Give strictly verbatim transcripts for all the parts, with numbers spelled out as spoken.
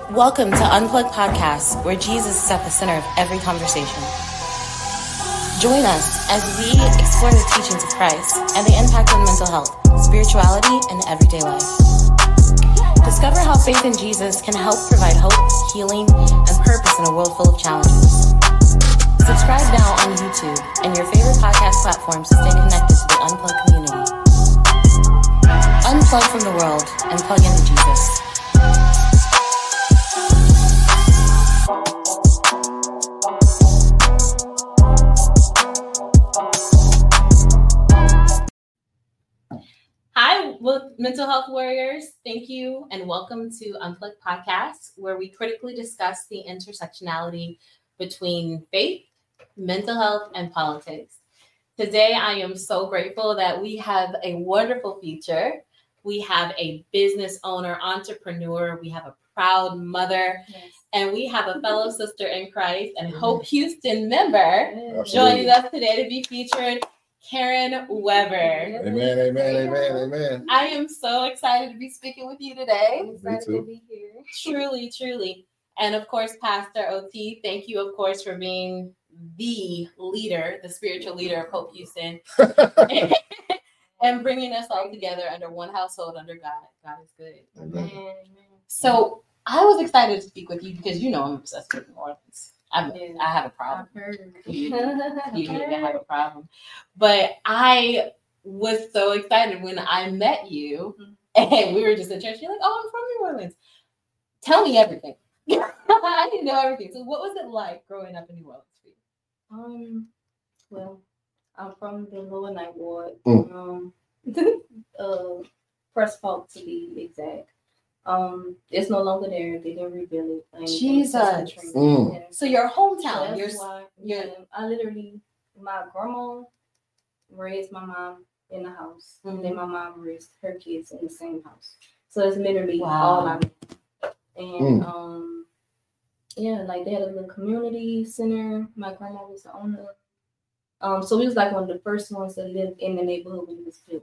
Welcome to Unplugged Podcast, where Jesus is at the center of every conversation. Join us as we explore the teachings of Christ and the impact on mental health, spirituality, and everyday life. Discover how faith in Jesus can help provide hope, healing, and purpose in a world full of challenges. Subscribe now on YouTube and your favorite podcast platforms to stay connected to the Unplugged community. Unplug from the world and plug into Jesus. Hi, mental health warriors. Thank you and welcome to Unplugged Podcast, where we critically discuss the intersectionality between faith, mental health, and politics. Today, I am so grateful that we have a wonderful feature. We have a business owner, entrepreneur. We have a proud mother, yes. And we have a fellow sister in Christ and Hope Houston member Absolutely. Joining us today to be featured. Karen Weber. Amen, amen, amen, amen. I am so excited to be speaking with you today. I'm excited to be here. Truly, truly. And of course, Pastor O T, thank you, of course, for being the leader, the spiritual leader of Hope Houston, and bringing us all together under one household under God. God is good. Amen. Amen. So I was excited to speak with you because you know I'm obsessed with New Orleans. I, I have a problem. You, you have a problem. But I was so excited when I met you and we were just at church. You're like, oh, I'm from New Orleans. Tell me everything. I need to know everything. So what was it like growing up in New Orleans for you? Um, well, I'm from the Lower Ninth Ward. Mm. Um, uh, First Fault to be exact. Um, it's no longer there. They didn't rebuild it. Jesus. Mm. Yeah. So your hometown. So you're, why, you're, yeah, I literally, my grandma raised my mom in the house. Mm-hmm. And then my mom raised her kids in the same house. So it's literally wow. all I know. And, mm. um, yeah, like they had a little community center. My grandma was the owner. Um, so we was like one of the first ones that lived in the neighborhood when it was built.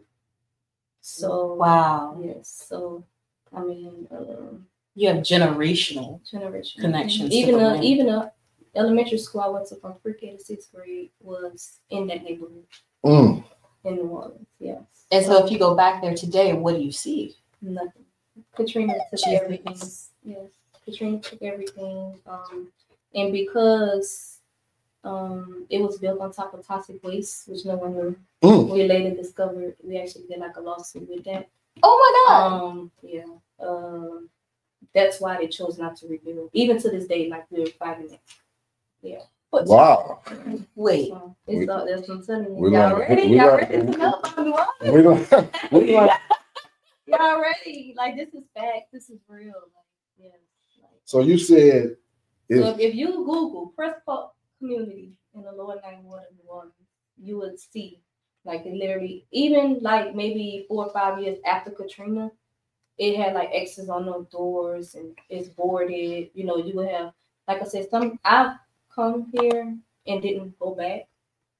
So, wow. Yes. So, I mean, uh, you have generational, generational connections. Even a, even a elementary school I went to from pre-K to sixth grade was in that neighborhood mm. in New Orleans. Yes. And so, if you go back there today, what do you see? Nothing. Katrina took Jeez. everything. Yes, Katrina took everything. Um, and because um, it was built on top of toxic waste, which no one knew, mm. we later discovered we actually did like a lawsuit with that. Oh my God! Um, yeah, uh, that's why they chose not to rebuild. Even to this day, like we're fighting it. Yeah. But, wow. Wait. So it's we, uh, that's what I'm telling you. We Y'all like, ready? We Y'all like, ready to know about New Orleans? We like, we like. Y'all ready? Like this is fact. This is real. Like yeah. Like, so you said. If, so if, if you Google Prescott community in the Lower Ninth Ward of New Orleans, you would see. Like it literally, even like maybe four or five years after Katrina, it had like X's on the doors and it's boarded. You know, you would have, like I said, some I've come here and didn't go back,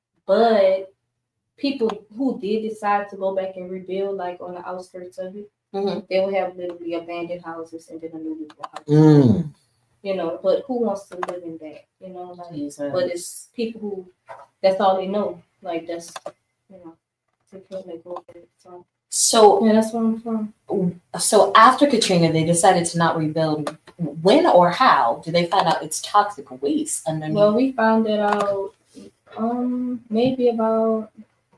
but people who did decide to go back and rebuild, like on the outskirts of it, mm-hmm. they would have literally abandoned houses and then a new house. Mm. You know, but who wants to live in that? You know, like, Jesus. But it's people who that's all they know. Like that's. You know, to feel like over it. So, so yeah, that's where I'm from. So after Katrina, they decided to not rebuild. When or how did they find out it's toxic waste underneath? Well, we found it out um maybe about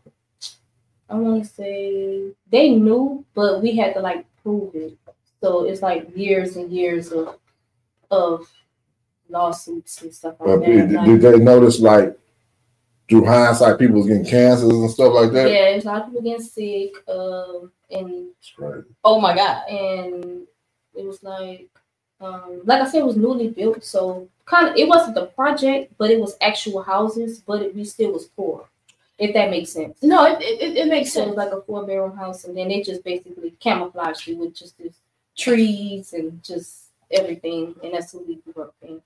I want to say they knew, but we had to like prove it. So it's like years and years of of lawsuits and stuff like but that. Did, like, did they notice like? Through hindsight, people was getting cancers and stuff like that. Yeah, there's a lot of people getting sick. Um, and right. Oh my God! And it was like, um, like I said, it was newly built, so kind of it wasn't the project, but it was actual houses. But it, we still was poor, if that makes sense. No, it it, it makes so sense. It was like a four bedroom house, and then they just basically camouflaged it with just this trees and just everything, and that's what we grew up in.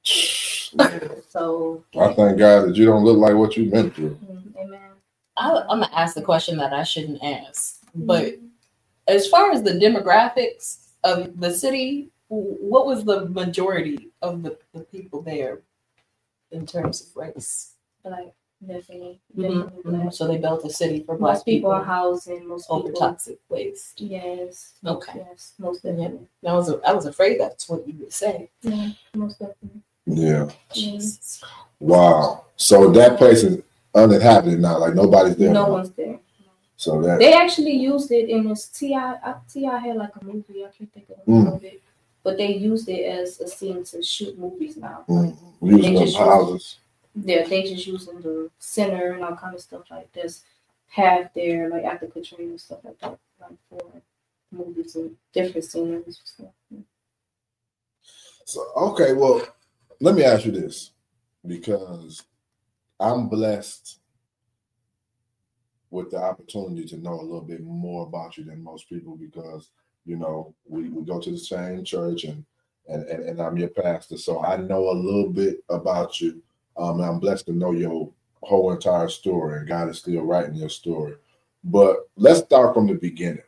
So I thank God that you don't look like what you've been through. Amen. I, I'm gonna ask the question that I shouldn't ask, but mm-hmm. as far as the demographics of the city, what was the majority of the, the people there in terms of race? Like definitely, Mm-hmm. definitely Mm-hmm. black. So they built a city for black Most people people are housing. Most over people. toxic waste. Yes. Okay. Yes. Most definitely. Yeah. I was I was afraid that's what you would say. Yeah. Most definitely. Yeah. Jesus. Wow. So that place is uninhabited now. Like nobody's there. No now. one's there. So that They actually used it in this T I T I had like a movie. I can't think of the name Mm. of it, but they used it as a scene to shoot movies now. mm, using They them just houses. Yeah, they just using the center and all kind of stuff like this. Have their like after Katrina and stuff like that, like for movies and different sceneries and stuff. So okay, well, let me ask you this, because I'm blessed with the opportunity to know a little bit more about you than most people, because you know we, we go to the same church and, and and and I'm your pastor, so I know a little bit about you. Um, and I'm blessed to know your whole entire story, and God is still writing your story. But let's start from the beginning.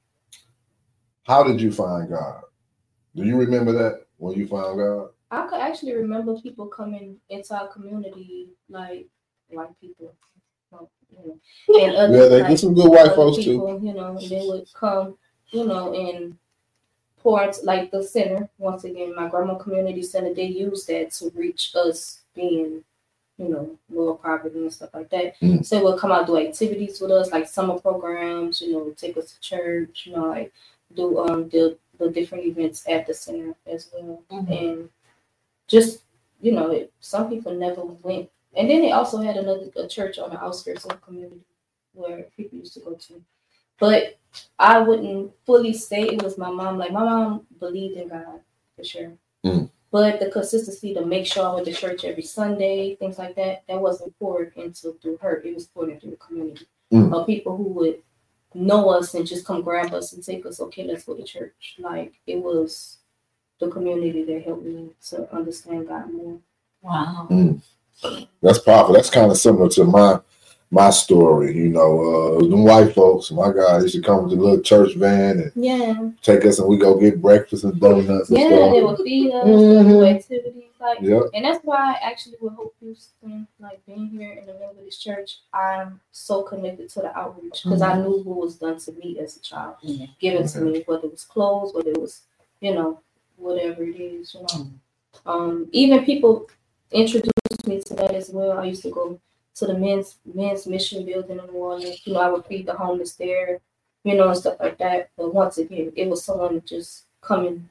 How did you find God? Do you remember that when you found God? I could actually remember people coming into our community, like white people, you know, and other Yeah, they like, get some good white other folks people, too. you know, they would come, you know, and pour into like the center. Once again, my grandma community center, they use that to reach us being, you know, lower poverty and stuff like that. Mm. So we'll come out do activities with us, like summer programs, you know, take us to church, you know, like do um the the different events at the center as well. Mm-hmm. And just, you know, it, some people never went. And then they also had another a church on the outskirts of the community where people used to go to. But I wouldn't fully say it was my mom. Like my mom believed in God for sure. Mm. But the consistency to make sure I went to church every Sunday, things like that, that wasn't poured into through her. It was poured into the community Mm. of people who would know us and just come grab us and take us, okay, let's go to church. Like it was the community that helped me to understand God more. Wow. Mm. That's powerful. That's kind of similar to my my story. You know, uh, them white folks, my God, they used to come with the little church van and Yeah. take us, and we go get breakfast and donuts and Yeah, stuff. they would feed us, Mhm. do activities. Like, Yep. and that's why I actually with Hope Houston, like being here in the middle of this church, I'm so connected to the outreach because I knew what was done to me as a child, Yeah. given to me, whether it was clothes, whether it was, you know, whatever it is, you know. Um, even people introduced me to that as well. I used to go to the men's men's mission building in New Orleans. You know, I would feed the homeless there, you know, and stuff like that. But once again, it was someone just coming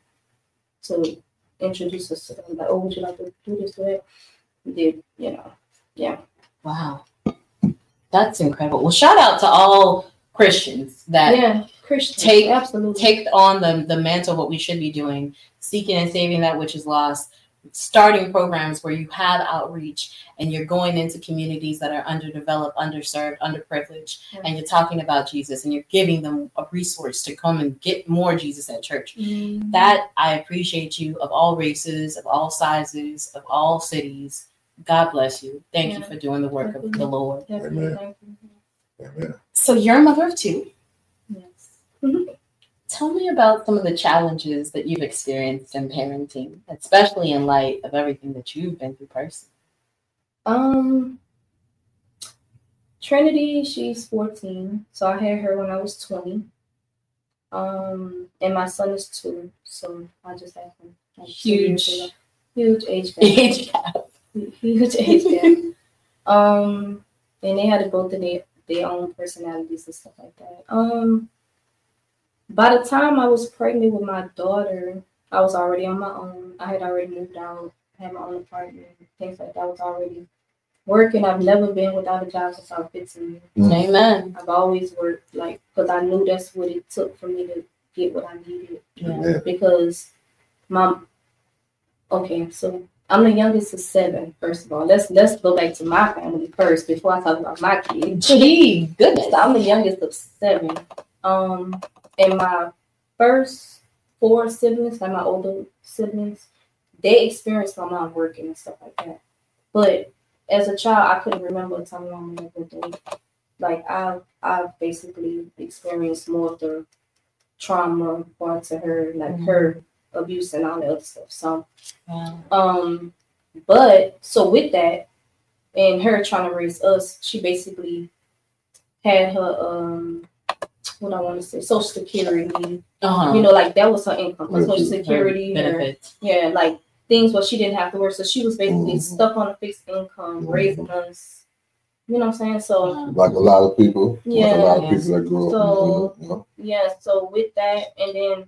to introduce us to them. Like, oh, would you like to do this or that? We did, you know, yeah. Wow. That's incredible. Well, shout out to all Christians that yeah, Christians, take absolutely take on the, the mantle, what we should be doing, seeking and saving that which is lost, starting programs where you have outreach and you're going into communities that are underdeveloped, underserved, underprivileged, Yeah. and you're talking about Jesus and you're giving them a resource to come and get more Jesus at church. Mm-hmm. That I appreciate you, of all races, of all sizes, of all cities. God bless you. Thank Yeah. you for doing the work Definitely. of the Lord. Definitely. Amen. Thank you. Amen. So you're a mother of two. Yes. Tell me about some of the challenges that you've experienced in parenting, especially in light of everything that you've been through personally. Um, Trinity, she's fourteen, so I had her when I was twenty. Um, and my son is two, so I just had him. Like Huge. Huge age gap. Age gap. Huge age gap. Um, and they had both of their, their own personalities and stuff like that. Um, by the time I was pregnant with my daughter, I was already on my own. I had already moved out, had my own apartment, things like that. I was already working. I've never been without a job since I was fifteen. Mm. Amen. I've always worked, like, because I knew that's what it took for me to get what I needed. Yeah. Because my, okay, so I'm the youngest of seven, first of all. Let's let's go back to my family first before I talk about my kids. Gee, goodness. So I'm the youngest of seven. Um, and my first four siblings, like my older siblings, they experienced my mom working and stuff like that. But as a child, I couldn't remember a time my mom never did. Like I, I basically experienced more of the trauma part to her, like Mhm. her abuse and all that other stuff. So, Yeah. um, but so with that and her trying to raise us, she basically had her um, what I want to say, Social Security. Uh-huh. You know, like that was her income, her Social Her Security, her, benefits. yeah, like things where she didn't have to work. So she was basically Mhm. stuck on a fixed income, Mhm. raising us. You know what I'm saying? So Like a lot of people. Yeah. Like a lot of Yeah. people that grew up. So- in, you know, yeah, so with that, and then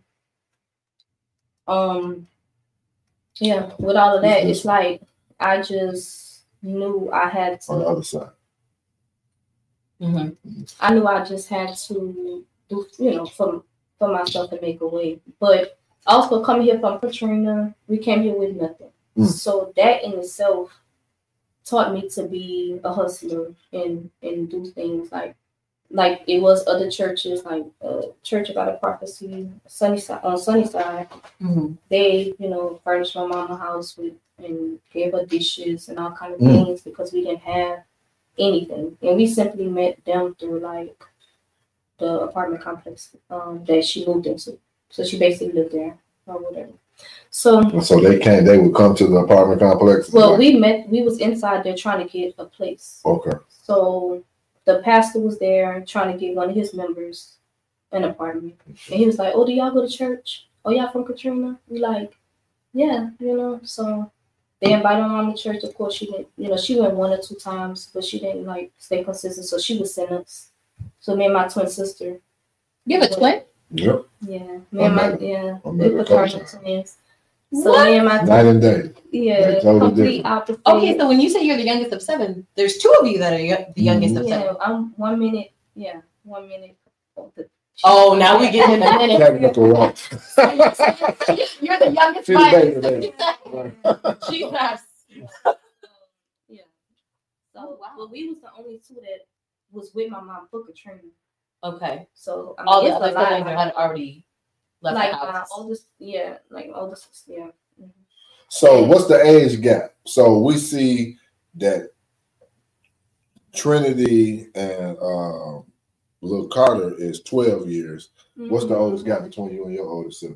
um, yeah, with all of that, it's like I just knew I had on the to. other side. Mm-hmm. I knew I just had to do, you know, for for myself and make a way. But also coming here from Katrina, we came here with nothing. Mm. So that in itself taught me to be a hustler and and do things like like it was other churches like uh, Church of God of Prophecy, Sunnyside on Sunnyside. Mm-hmm. They you know furnished my mama house with and gave her dishes and all kind of Mm. things because we didn't have anything, and we simply met them through like the apartment complex um, that she moved into. So she basically lived there or whatever. So And so they came. They would come to the apartment complex. well, like, we met. We was inside there trying to get a place. okay. So the pastor was there trying to get one of his members an apartment, and he was like, "Oh, do y'all go to church? Oh, y'all from Katrina?" We like, yeah, you know. So they invited my mom to church. Of course, she didn't. You know, she went one or two times, but she didn't like stay consistent. So she would send us. So me and my twin sister. You have a twin? Yep. Yeah, me and my met her. yeah, I we met her a couple fraternal times. twins. So What? me and my Night and day. yeah, They're totally complete different. opposite. Okay, so when you say you're the youngest of seven, there's two of you that are yo- the youngest of yeah, seven. I'm one minute. Yeah, one minute. of the- Oh, now we get into minutes. Technical right. You're the youngest She's by the baby, Jesus. Yeah. So, Oh, wow. but we was the only two that was with my mom for Katrina. Okay. So I mean, All the it's other a lot. siblings had already left Like the my house. oldest, yeah, like oldest, yeah. Mhm. So what's the age gap? So we see that Trinity and uh, Lil Carter is twelve years. What's the Mhm. oldest gap between you and your oldest sibling?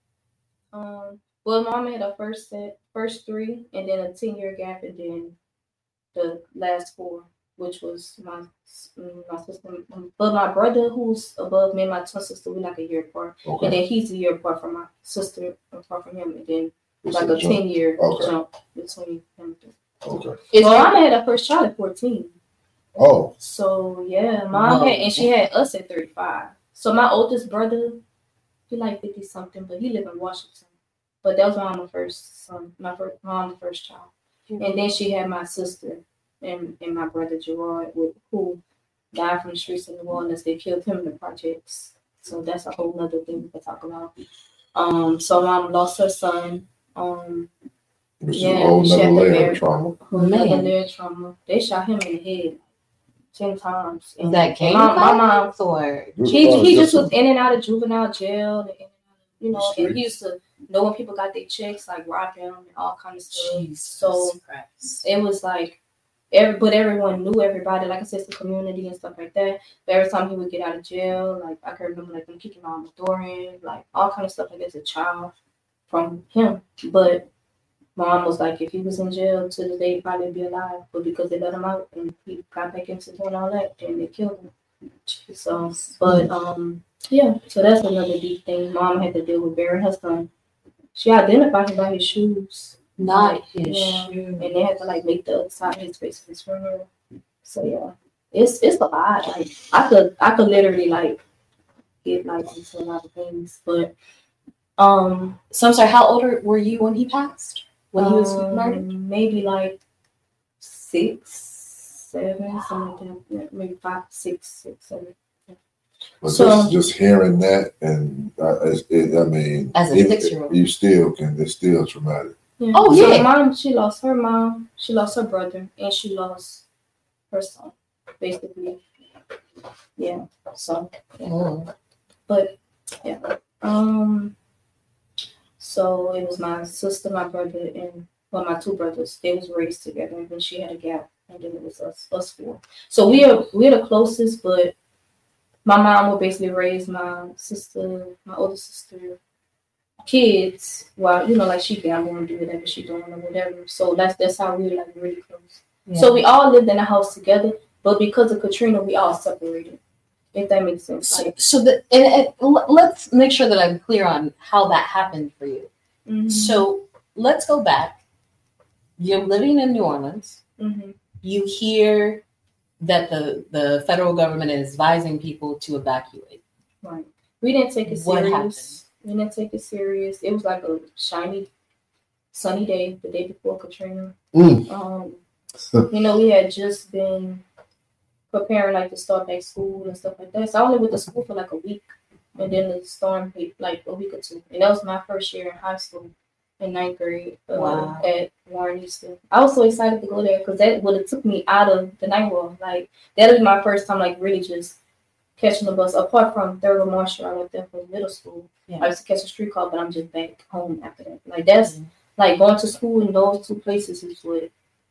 Um. Well, mom had her first set, first three, and then a ten year gap, and then the last four, which was my mm, my sister. But my brother, who's above me, and my twin sister, we're like a year apart, Okay. and then he's a year apart from my sister, apart from him, and then It's like a a jump. ten year Okay. jump between them. Okay. Is Well, there- mama had her first child at fourteen. Oh, So yeah, mom Whoa. had, and she had us at thirty-five. So my oldest brother, he like fifty something, but he lived in Washington. But that was my mama's first son, my first mom's first child. And then she had my sister and, and my brother Gerard, with, who died from the streets of New Orleans. They killed him in the projects. So that's a whole nother thing we can talk about. Um, so mom lost her son. Um, which is Yeah, a whole she nother had to layer bear- of trauma. another Man. layer of trauma. They shot him in the head ten times. Was that gang my, my mom? violence or? He Oh, he just a- was in and out of juvenile jail, and in and out of, you know, and Streets. he used to know when people got their checks, like rob them and all kind of stuff. Jesus So Christ. it was like every, but everyone knew everybody, like I said, the community and stuff like that. But every time he would get out of jail, like I can remember like them kicking on the door in, like all kind of stuff like that as a child from him. But my mom was like, if he was in jail to the day, he'd probably be alive. But because they let him out and he got back into doing all that, then they killed him. So, but um, yeah. So that's another deep thing. Mom had to deal with burying her son. She identified him by his shoes, Not his Yeah. shoe. and they had to like make the other side of his face of his funeral. So yeah, it's it's a lot. Like I could I could literally like get like into a lot of things, but um, So I'm sorry, how old were you when he passed? When he was um, murdered? maybe like six, seven, something like that. Yeah, maybe five, six, six, seven. But So- just, just hearing that, and uh, it's, it, I mean, As a it- six-year-old. you still can. It's still traumatic. Yeah. Oh, so yeah. mom, she lost her mom, she lost her brother, and she lost her son, basically. Yeah. So, Mm. but yeah. Um. So it was my sister, my brother, and well, my two brothers. They was raised together, and then she had a gap, and then it was us, us four. So we are we're the closest, but my mom would basically raise my sister, my older sister, kids while you know like she gamble and do whatever she doing or whatever. So that's that's how we were like really close. Yeah. So we all lived in a house together, but because of Katrina, we all separated. If that makes sense. So, like, so the, and, and let's make sure that I'm clear on how that happened for you. Mm-hmm. So let's go back. You're living in New Orleans. Mm-hmm. You hear that the, the federal government is advising people to evacuate. Right. We didn't take it serious. What happened? We didn't take it serious. It was like a shiny, sunny day the day before Katrina. Mm. Um, you know, we had just been preparing like to start back school and stuff like that. So I only went to school for like a week, and then the storm hit like a week or two. And that was my first year in high school, in ninth grade, uh, wow. at Warren Easton. I was so excited to go there because that would have took me out of the night world. Like that was my first time, like really just catching the bus. Apart from Thurgood Marshall, I went there for middle school. Yeah. I used to catch a streetcar, but I'm just back home after that. Like that's mm-hmm. like going to school in those two places is what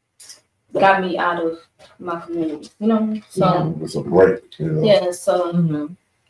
got me out of my community, you know. So yeah, it was a break, you know? Yeah. So, mm-hmm.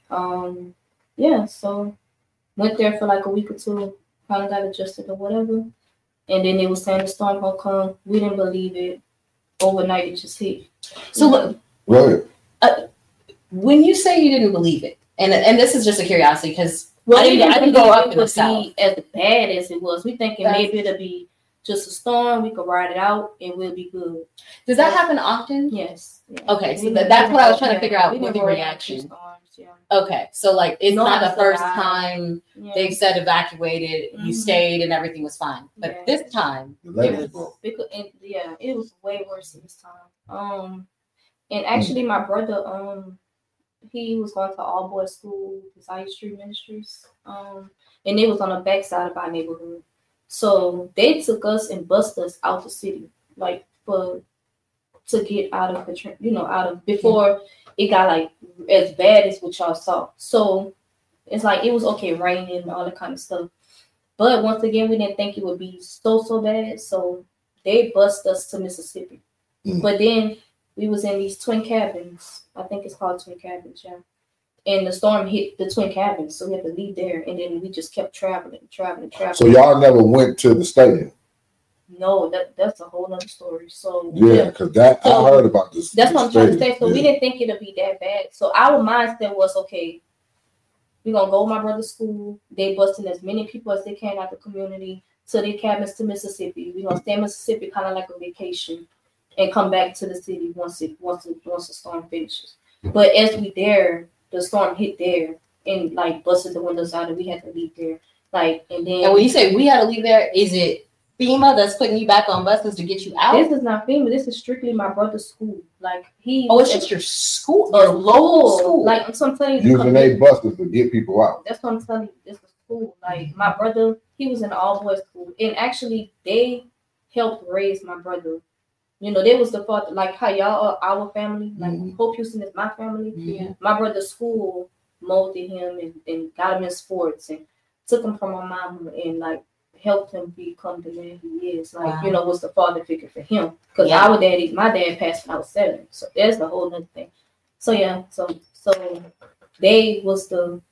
um, yeah. So went there for like a week or two, kind of got adjusted or whatever, and then it was saying the storm gonna come. We didn't believe it. Overnight, it just hit. So look, right. Uh, when you say you didn't believe it, and and this is just a curiosity because well, I didn't, I didn't grow up in the South as bad as it was. We thinking That's, maybe it'll be just a storm, we could ride it out and we'll be good. Does that happen often? Yes. Yeah. Okay, so that, that's what I was trying to figure out with the reaction. Storms, yeah. Okay, so like it's no, not the first time yeah. they've said evacuated, mm-hmm. you stayed and everything was fine. But yeah. this time, it was, because, and, yeah, it was way worse this time. Um, and actually my brother, um, he was going to all boys school, Zion Street Ministries, um, and it was on the backside of our neighborhood. So they took us and bust us out the city, like for to get out of the, you know, out of before it got like as bad as what y'all saw. So it's like it was okay raining and all that kind of stuff. But once again, we didn't think it would be so so bad. So they bust us to Mississippi. Mm. But then we was in these twin cabins. I think it's called twin cabins, yeah. And the storm hit the twin cabins, so we had to leave there. And then we just kept traveling, traveling, traveling. So y'all never went to the stadium? No, that that's a whole other story. So yeah, because that so, I heard about this. That's this what I'm trying to say. So yeah. we didn't think it'd be that bad. So our mindset was okay. We're gonna go to my brother's school. They busting as many people as they can out the community to their cabins to Mississippi. We're gonna stay in Mississippi, kind of like a vacation, and come back to the city once it once it, once the storm finishes. But as we there. The storm hit there and like busted the windows out, and we had to leave there. Like, and then. And when you say we had to leave there, is it FEMA that's putting you back on buses to get you out? This is not FEMA. This is strictly my brother's school. Like he. Oh, it's just your school, your local school. Like that's what I'm telling you. Using eight buses to get people out. That's what I'm telling you. It's a school. Like my brother, he was in all boys school, and actually they helped raise my brother. You know, they was the father, like how y'all are our family, like mm-hmm. Hope Houston is my family. Yeah. My brother's school molded him and, and got him in sports and took him from my mom and like helped him become the man he is. Like, wow. you know, was the father figure for him. Because yeah. our daddy, my dad passed when I was seven. So there's the whole other thing. So yeah, so so they was the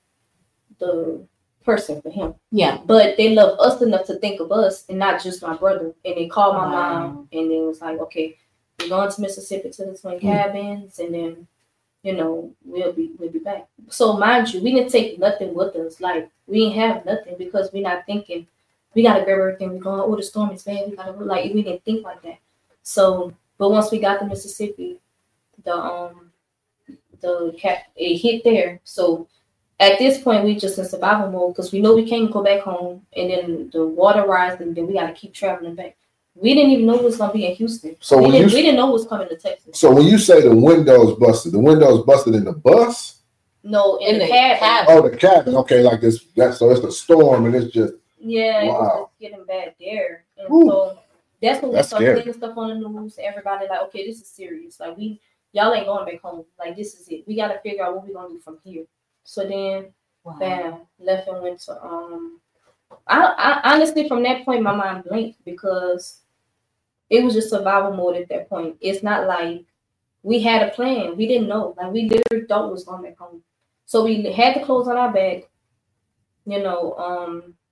the person for him. Yeah. But they love us enough to think of us and not just my brother. And they called my wow. mom and it was like, okay, we're going to Mississippi to the twin mm. cabins and then, you know, we'll be we'll be back. So mind you, we didn't take nothing with us. Like we didn't have nothing because we're not thinking we gotta grab everything. We're going, oh, the storm is bad. We gotta like we didn't think like that. So but once we got to Mississippi, the um the cat it hit there. So at this point, we just in survival mode because we know we can't go back home, and then the water rises, and then we got to keep traveling back. We didn't even know it was gonna be in Houston. So we didn't, you, we didn't know it was coming to Texas. So when you say the windows busted, the windows busted in the bus? No, in, in the, the cabin. cabin. Oh, the cabin. Okay, like this. That so it's the storm, and it's just yeah, wow. it was just getting bad there, and Ooh, so that's when we started seeing stuff on the news. Everybody like, okay, this is serious. Like we, y'all ain't going back home. Like this is it. We got to figure out what we're gonna do from here. So then, wow. bam, left and went to um. I, I honestly, from that point, my mind blinked because it was just survival mode at that point. It's not like we had a plan. We didn't know. Like we literally thought we was going back home. So we had the clothes on our back. You know, um,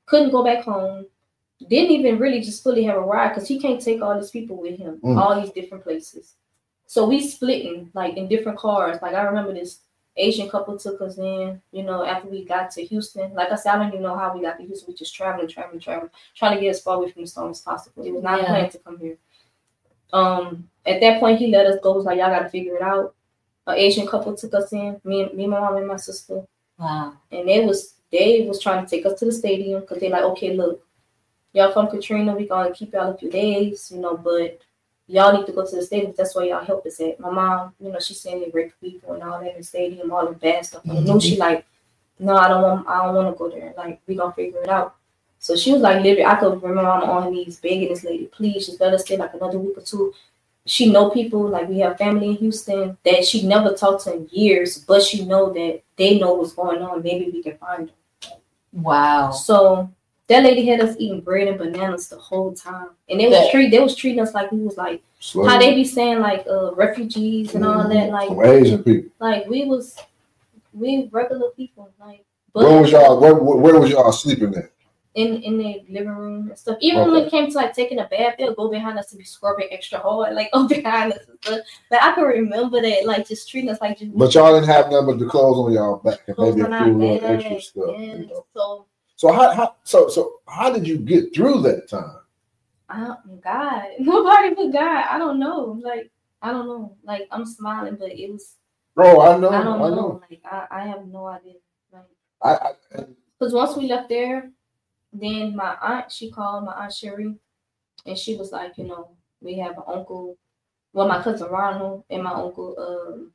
couldn't go back home. Didn't even really just fully have a ride because he can't take all these people with him, mm. all these different places. So we splitting like in different cars. Like I remember this Asian couple took us in, you know, after we got to Houston. Like I said, I don't even know how we got to Houston. We just traveling, traveling, traveling, trying to get as far away from the storm as possible. It was not yeah. planned to come here. Um, at that point, he let us go. He was like, y'all got to figure it out. An Asian couple took us in, me, me, my mom, and my sister. Wow. And they was they was trying to take us to the stadium because they like, okay, look. Y'all from Katrina, we gonna keep y'all a few days, you know, but y'all need to go to the stadium. That's where y'all help us at. My mom, you know, she's saying they rape people and all that in the stadium, all the bad stuff. Mm-hmm. And I knew she like, no, I don't want, I don't want to go there. Like, we gonna figure it out. So she was like, literally, I could remember I'm on her knees begging this lady, please, just let us stay like another week or two. She know people, like we have family in Houston that she never talked to in years, but she know that they know what's going on. Maybe we can find them. Wow. So that lady had us eating bread and bananas the whole time. And they was yeah. treat they was treating us like we was like Slowly. How they be saying like uh refugees and all that, like some Asian people. Like we was we regular people. Like but where was y'all where, where was y'all sleeping at? In in the living room and stuff. Even okay. when it came to like taking a bath, they'll go behind us to be scrubbing extra hard, like go behind us and stuff. Like I can remember that, like just treating us like just But y'all didn't have nothing but the clothes on y'all back and maybe a few little extra stuff. Yeah. You know? So So how, how so so how did you get through that time? I God, nobody but God. I don't know. Like I don't know. Like I'm smiling, but it was. Bro, I know. I don't I know. know. Like I, I have no idea. Like I because once we left there, then my aunt she called my aunt Sherry, and she was like, you know, we have an uncle. Well, my cousin Ronald and my uncle um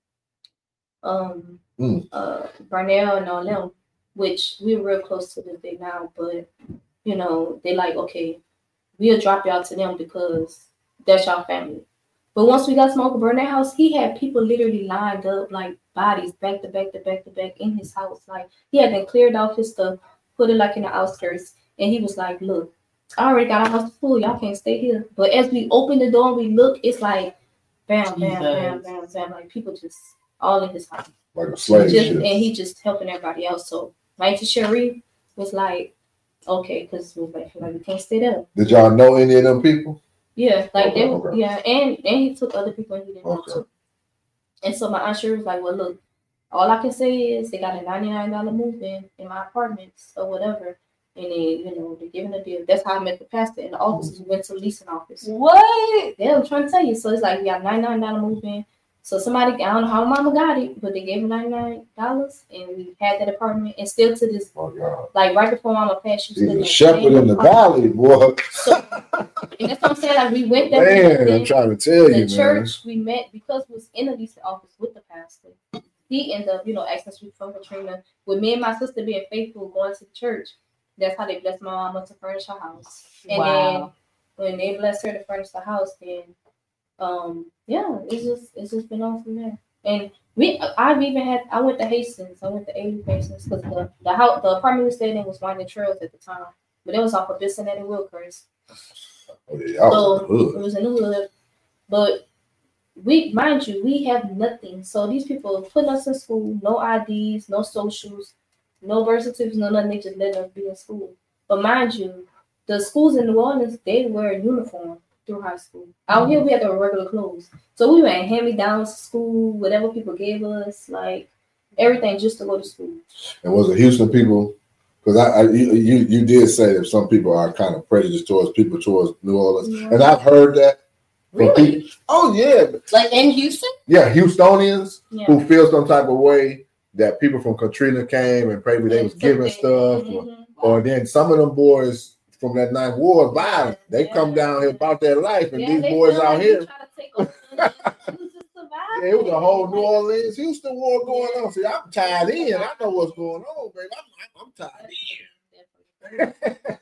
um mm. uh Barnell and all them. Which we're real close to this day now, but you know, they like, okay, we'll drop y'all to them because that's y'all family. But once we got to Uncle Burnett house, he had people literally lined up like bodies back to back to back to back in his house. Like he had been cleared off his stuff, put it like in the outskirts, and he was like, look, I already got our house full, y'all can't stay here. But as we open the door and we look, it's like bam, bam, bam, bam, bam, like people just all in his house. Like a slave just, and he just helping everybody else. So my Auntie Cherie was like, okay, because we was like, like, we can't stay there. Did y'all know any of them people? Yeah, like okay, they were, okay. yeah, and, and he took other people and he didn't okay. know too. And so my Aunt Cherie was like, well, look, all I can say is they got a ninety-nine dollars move-in in my apartments or whatever. And they, you know, they're giving a deal. That's how I met the pastor in the office. We went to the leasing office. What? Yeah, I'm trying to tell you. So it's like, we got ninety-nine dollars move-in. So somebody, I don't know how mama got it, but they gave me ninety-nine dollars and we had that apartment. And still to this, oh, like right before mama passed, she was still a shepherd in the valley, boy. So, and that's what I'm saying. Like we went there. Man, I'm trying to tell the you, the church, man. we met because we was in the leasing office with the pastor. He ended up, you know, asking us from Katrina. With me and my sister being faithful, going to the church, that's how they blessed my mama to furnish her house. And wow. then when they blessed her to furnish the house, then um, yeah, it's just it's just been on from there. And we, I've even had, I went to Hastings, I went to eighty Hastings because the the house, the apartment we stayed in was Winding Trails at the time, but it was off of Bissonnette and Wilkers. Oh, yeah, so it was in the hood, but we, mind you, we have nothing. So these people put us in school, no I Ds, no socials, no birth certificates, no nothing. They just let us be in school. But mind you, the schools in New Orleans, they wear uniform through high school. Out mm-hmm. here, we had the regular clothes. So we went hand-me-downs to school, whatever people gave us, like everything just to go to school. And was it Houston people? Because I, I you, you you did say that some people are kind of prejudiced towards people towards New Orleans, yeah. and I've heard that. Really? People, oh yeah, like in Houston? Yeah, Houstonians yeah. who feel some type of way that people from Katrina came and maybe they was giving stuff, mm-hmm. or, or then some of them boys from that ninth ward violence, yeah. they yeah. come down here about their life, and yeah, these boys out like here. Yeah, it was a whole New Orleans Houston war going yeah. on. See, I'm tied in. I know what's going on, baby. I'm, I'm tied in.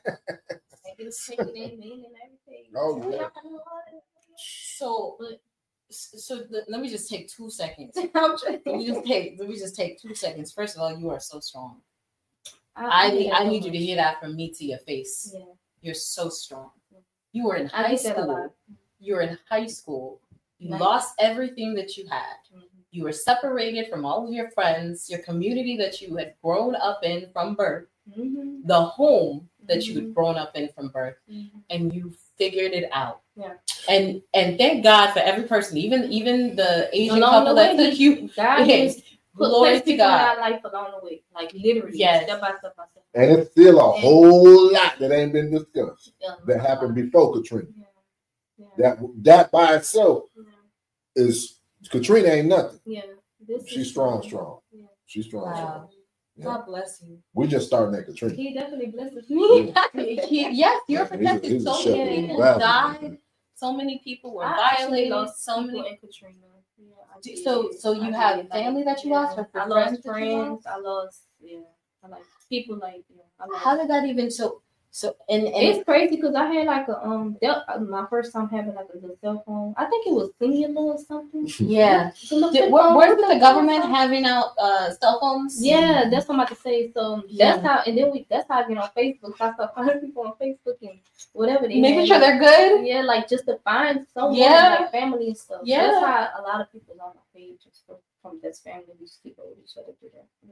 Oh yeah. So, so let me just take two seconds. let me just take. Let me just take two seconds. First of all, you are so strong. I I need, I need you to hear that from me to your face. Yeah. You're so strong. You were in high school. You were in high school. You nice. Lost everything that you had. Mm-hmm. You were separated from all of your friends, your community that you had grown up in from birth. Mm-hmm. the home that Mm-hmm. you had grown up in from birth, Mm-hmm. and you figured it out. Yeah. And and thank God for every person, even even the Asian Along couple the that way, took you. God Yes. just put Glory place to people in God. our life along the way, like literally, Yes. step by step by step. And it's still a And- whole lot that ain't been discussed Yeah. that happened before Katrina. Yeah. Yeah. That that by itself Yeah. is Katrina ain't nothing. Yeah. This She's is strong, true. strong. Yeah. She's strong, Wow. strong. Yeah. God bless you. We just starting at Katrina. He definitely blesses me. He- yes, you're Yeah, he's a- protected. he's a So shepherd many in people the valley. died. So many people were I actually violated. lost So people many. in Katrina. Yeah, I Do- did. so- so you I have did. family that you Yeah. lost, or I friends lost that you friends. lost? I lost. Yeah. I like people like. Yeah. I lost. How did that even so? So and and It's crazy because I had like a um del- uh, my first time having like a little cell phone. I think it was Singular or something. yeah. It's a little Did, flip where, phone wasn't with the a government phone. having out uh, cell phones? Yeah, that's what I'm about to say. So Yeah. that's how, and then we that's how I get on Facebook. So I start finding people on Facebook and whatever they Making had. sure they're good. Yeah, like just to find someone, Yeah. like family and stuff. Yeah. That's how a lot of people on my page and stuff from this family we speak over each other do that. Yeah.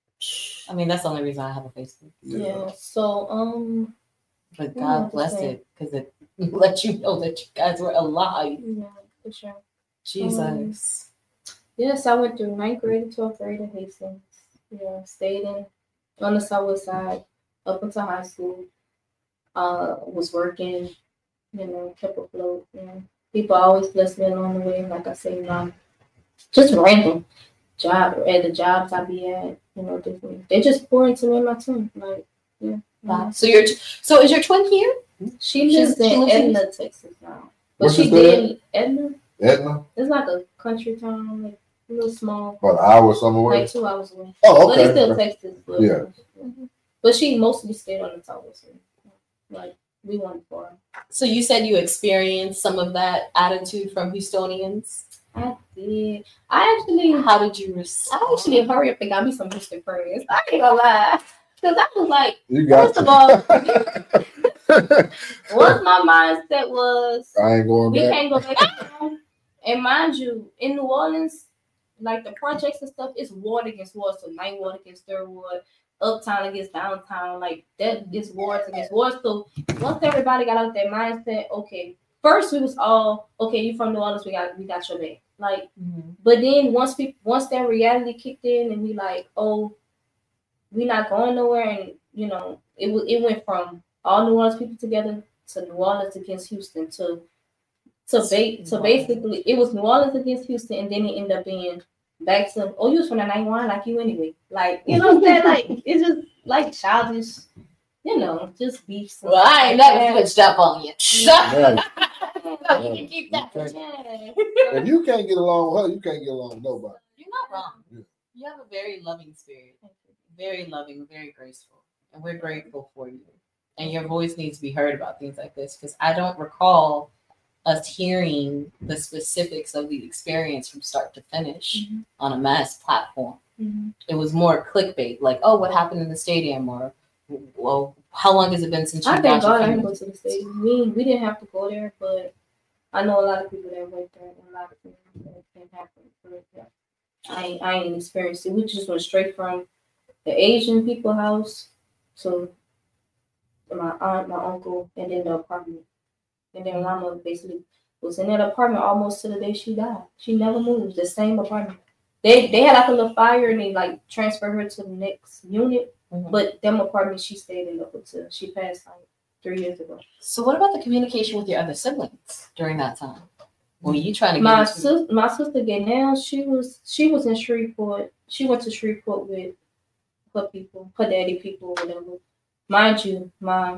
I mean, that's the only reason I have a Facebook. Yeah. So um, But Yeah, God just bless saying. it because it let you know that you guys were alive. yeah, for sure. Jesus. Yes, I went through ninth grade to twelfth grade in Hastings. Yeah, stayed in on the southwest side up until high school. Uh, was working, you know, kept afloat. Yeah. People always bless me along the way. Like I say, you know, just random job at the jobs I be at, you know, different. They just pour into me and my team. Like, yeah. Wow. So you're so is your twin here? She She's- lives she in lives in- Edna, Texas now. But What's she this there? did Edna. Edna? It's like a country town, like a little small, About an hour somewhere. like two hours away. Oh, But it's okay. still Texas. But, Yeah. But she mostly stayed on the southwest end. Like we went for her. So you said you experienced some of that attitude from Houstonians. I did. I actually, How did you respond? I actually hurry up and got me some Houston friends. I ain't gonna lie, because I was like, You got First of all, to. once my mindset was I ain't going we back. can't go back home. And mind you, in New Orleans, like the projects and stuff, it's ward against ward. So ninth ward against third ward, uptown against downtown, like that is wards against wards. So once everybody got out their mindset, okay, first we was all okay, you from New Orleans, we got we got your back. Like, Mhm. but then once we once that reality kicked in and we like, oh, we not going nowhere, and you know, it was it went from all New Orleans people together to New Orleans against Houston to to ba- to Wow. basically it was New Orleans against Houston, and then it ended up being back to oh, you was from the night one like you anyway, like you know what I'm saying, like it's just like childish, you know, just beefs. and Well, I ain't stuff never like switched up on you. Right. So you can keep that. Okay. that. If you can't get along with her, you can't get along with nobody. You're not wrong. Yeah. You have a very loving spirit, very loving, very graceful, and we're grateful for you. And your voice needs to be heard about things like this because I don't recall us hearing the specifics of the experience from start to finish Mhm. on a mass platform. Mhm. It was more clickbait, like, "Oh, what happened in the stadium?" or "Well, how long has it been since you I got thank your God I didn't family?" go to the stadium. We we didn't have to go there, but I know a lot of people that went there, and a lot of things that can happen. But yeah, I ain't, I ain't experienced it. We just went straight from the Asian people house to my aunt, my uncle, and then the apartment. And then Mama basically was in that apartment almost to the day she died. She never moved. The same apartment. They they had like a little fire and they like transferred her to the next unit. Mhm. But them apartments she stayed in up until she passed like three years ago. So, what about the communication with your other siblings during that time? Were you trying to get My into- sis, my sister Gaynell, she was she was in Shreveport. She went to Shreveport with her people, her daddy people, whatever. Mind you, my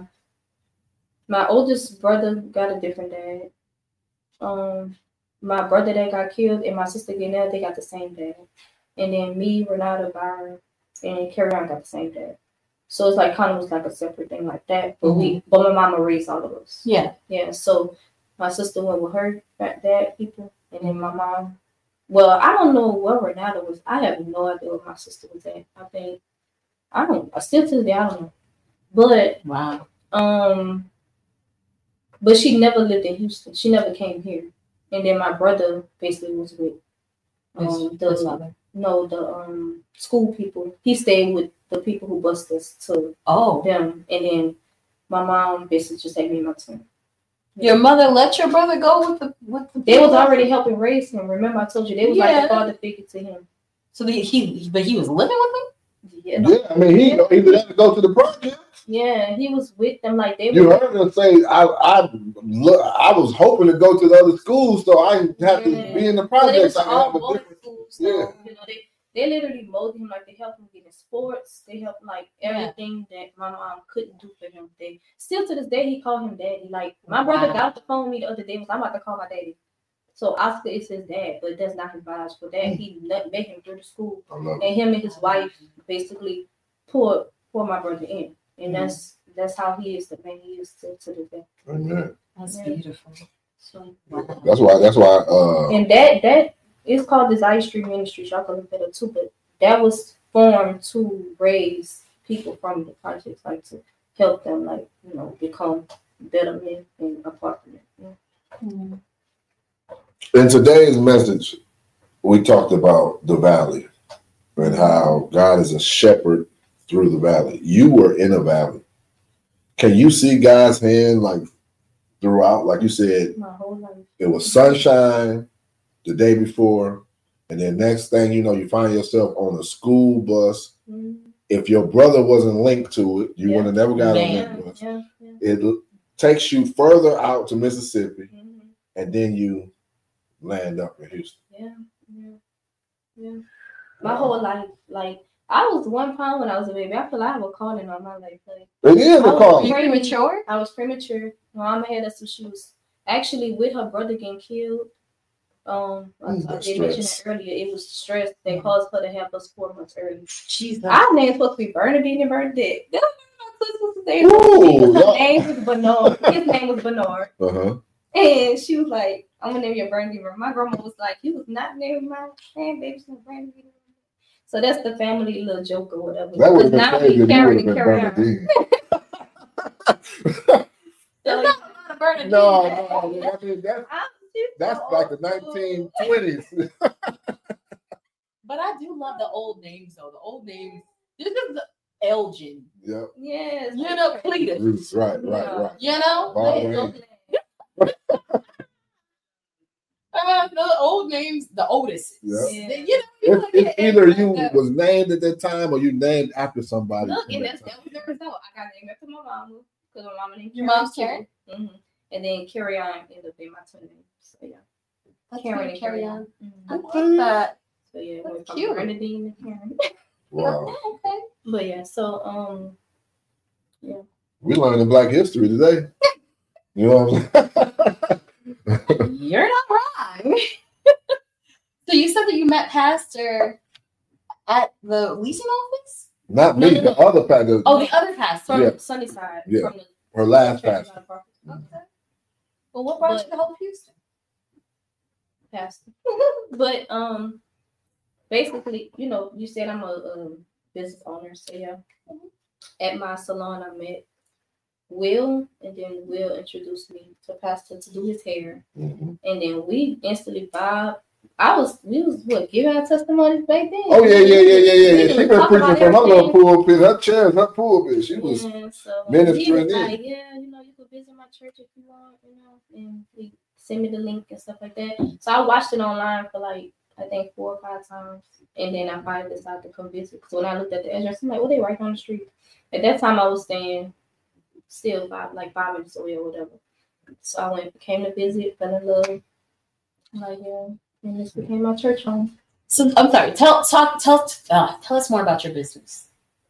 my oldest brother got a different dad. Um, my brother that got killed and my sister Gaynell, they got the same dad. And then me, Renata, Byron, and Carrie On got the same dad. So it's like kind of was like a separate thing like that. But we, but my mama raised all of us. Yeah. Yeah, so my sister went with her dad people, and then my mom. Well, I don't know where Renata was. I have no idea where my sister was at. I think I don't. I still to the day I don't know. But Wow. um, but she never lived in Houston. She never came here. And then my brother basically was with His, um his the mother. no the um school people. He stayed with the people who bust us to Oh, them, and then my mom basically just had me and my twin. your mother let your brother go with the with the. They was already helping raise him. Remember, I told you they was Yeah. like the father figure to him. So the, he, but he was living with them. Yeah, Yeah, I mean, he either had to go to the project. yeah, he was with them like they You were. heard her say, I, I, look, I was hoping to go to the other schools, so I didn't have Yeah. to be in the But it projects. was I could all have a boarding different. schools, so Yeah. you know they they literally molded him like they helped him get in sports. They helped like everything that my mom couldn't do for him. They still to this day he called him daddy. Like my brother Wow. got off the phone with me the other day and was I'm about to call my daddy. So Oscar is his dad, but that's not his biological dad. He let met him through the school, I love it. and him and his wife basically poured pour my brother in, and Mhm. that's that's how he is the man he is to, to this day. Amen. That's Yeah. beautiful. So That's why. That's why. Uh, and that that is called Desire Street Ministries. Y'all can look that up too, but that was formed to raise people from the projects, like to help them, like you know, become better men in apartment. Yeah. Mhm. in today's message, we talked about the valley and how God is a shepherd through the valley. You were in a valley. Can you see God's hand like throughout? Like you said, My whole life. it was sunshine the day before, and then next thing you know, you find yourself on a school bus. Mm-hmm. If your brother wasn't linked to it, you Yeah. would have never got on Man. that bus. Yeah, yeah. It l- takes you further out to Mississippi, Mm-hmm. and then you land up in Houston. Yeah, yeah, yeah. My whole life, like I was one pound when I was a baby. I feel like I have a calling on my life. Like It is a I was call. Premature? I was premature. My mama had us when she was actually with her brother getting killed. Um, I, Mm, I that's did mention stress. that earlier. It was stress that Mhm. caused her to have us four months early. Jesus. Our name supposed to be Bernadine and Bernadette. That's what my sister's name. Ooh, Her y'all- name was Bernard. His name was Bernard. Uh-huh. And she was like, I'm gonna name you Bernadine. My grandma was like, you was not naming my grandbaby's name Bernadine. So that's the family little joke or whatever. That would have Because been now crazy we if you carry would have and been carry on. Bernadine. There's not a lot of Bernadine. No, no, I mean, that's, I'm super that's old like the school. nineteen twenties. But I do love the old names though. The old names. This is the Elgin. Yep. Yes. You know, Cletus. Roots, right, right, Yeah. right. You know? Wow. The, uh, the old names, the oldest. Yep. Yeah. You know, It's, people it's get either like you that. was named at that time or you named after somebody. Look, from and that that's, time. that was the result. I got named after my mama because my mama named Your Karen mom's too. Karen? Mm-hmm. And then Carry On ended up being my twin name. So yeah. That's Karen cute, and carry Carry on. On. I Mhm. love that. So yeah, That's went from cute. Bernadine to Karen. Wow. Okay. But yeah, so um We learning Black history today. You know what I'm saying? You're not wrong. So you said that you met Pastor at the leasing office? Not No, me, no, the no. other pastor, Oh, the other pastor. from Yeah. Sunnyside. Yeah. From the her last church pastor. Okay. Well, what brought But- you to Hope Houston? pastor. But um basically, you know, you said I'm a um, business owner, so yeah. At my salon I met Will, and then Will introduced me to Pastor to do his hair. Mhm. And then we instantly vibed. I was we was what giving our testimonies back then. Oh yeah, yeah, yeah, yeah, yeah. We yeah. was She been talking preaching about from her little everything. pulpit, her chairs, her pulpit. She was Yeah, so ministering he was in. like, yeah, you know, you could visit my church if you want, you know, and he send me the link and stuff like that. So I watched it online for like I think four or five times, and then I finally decided to come visit. Because when I looked at the address, I'm like, well, they right down the street. At that time, I was staying still five like five minutes away or whatever. So I went, came to visit, fell in love, like yeah, and this became my church home. So I'm sorry. Tell talk tell uh, tell us more about your business.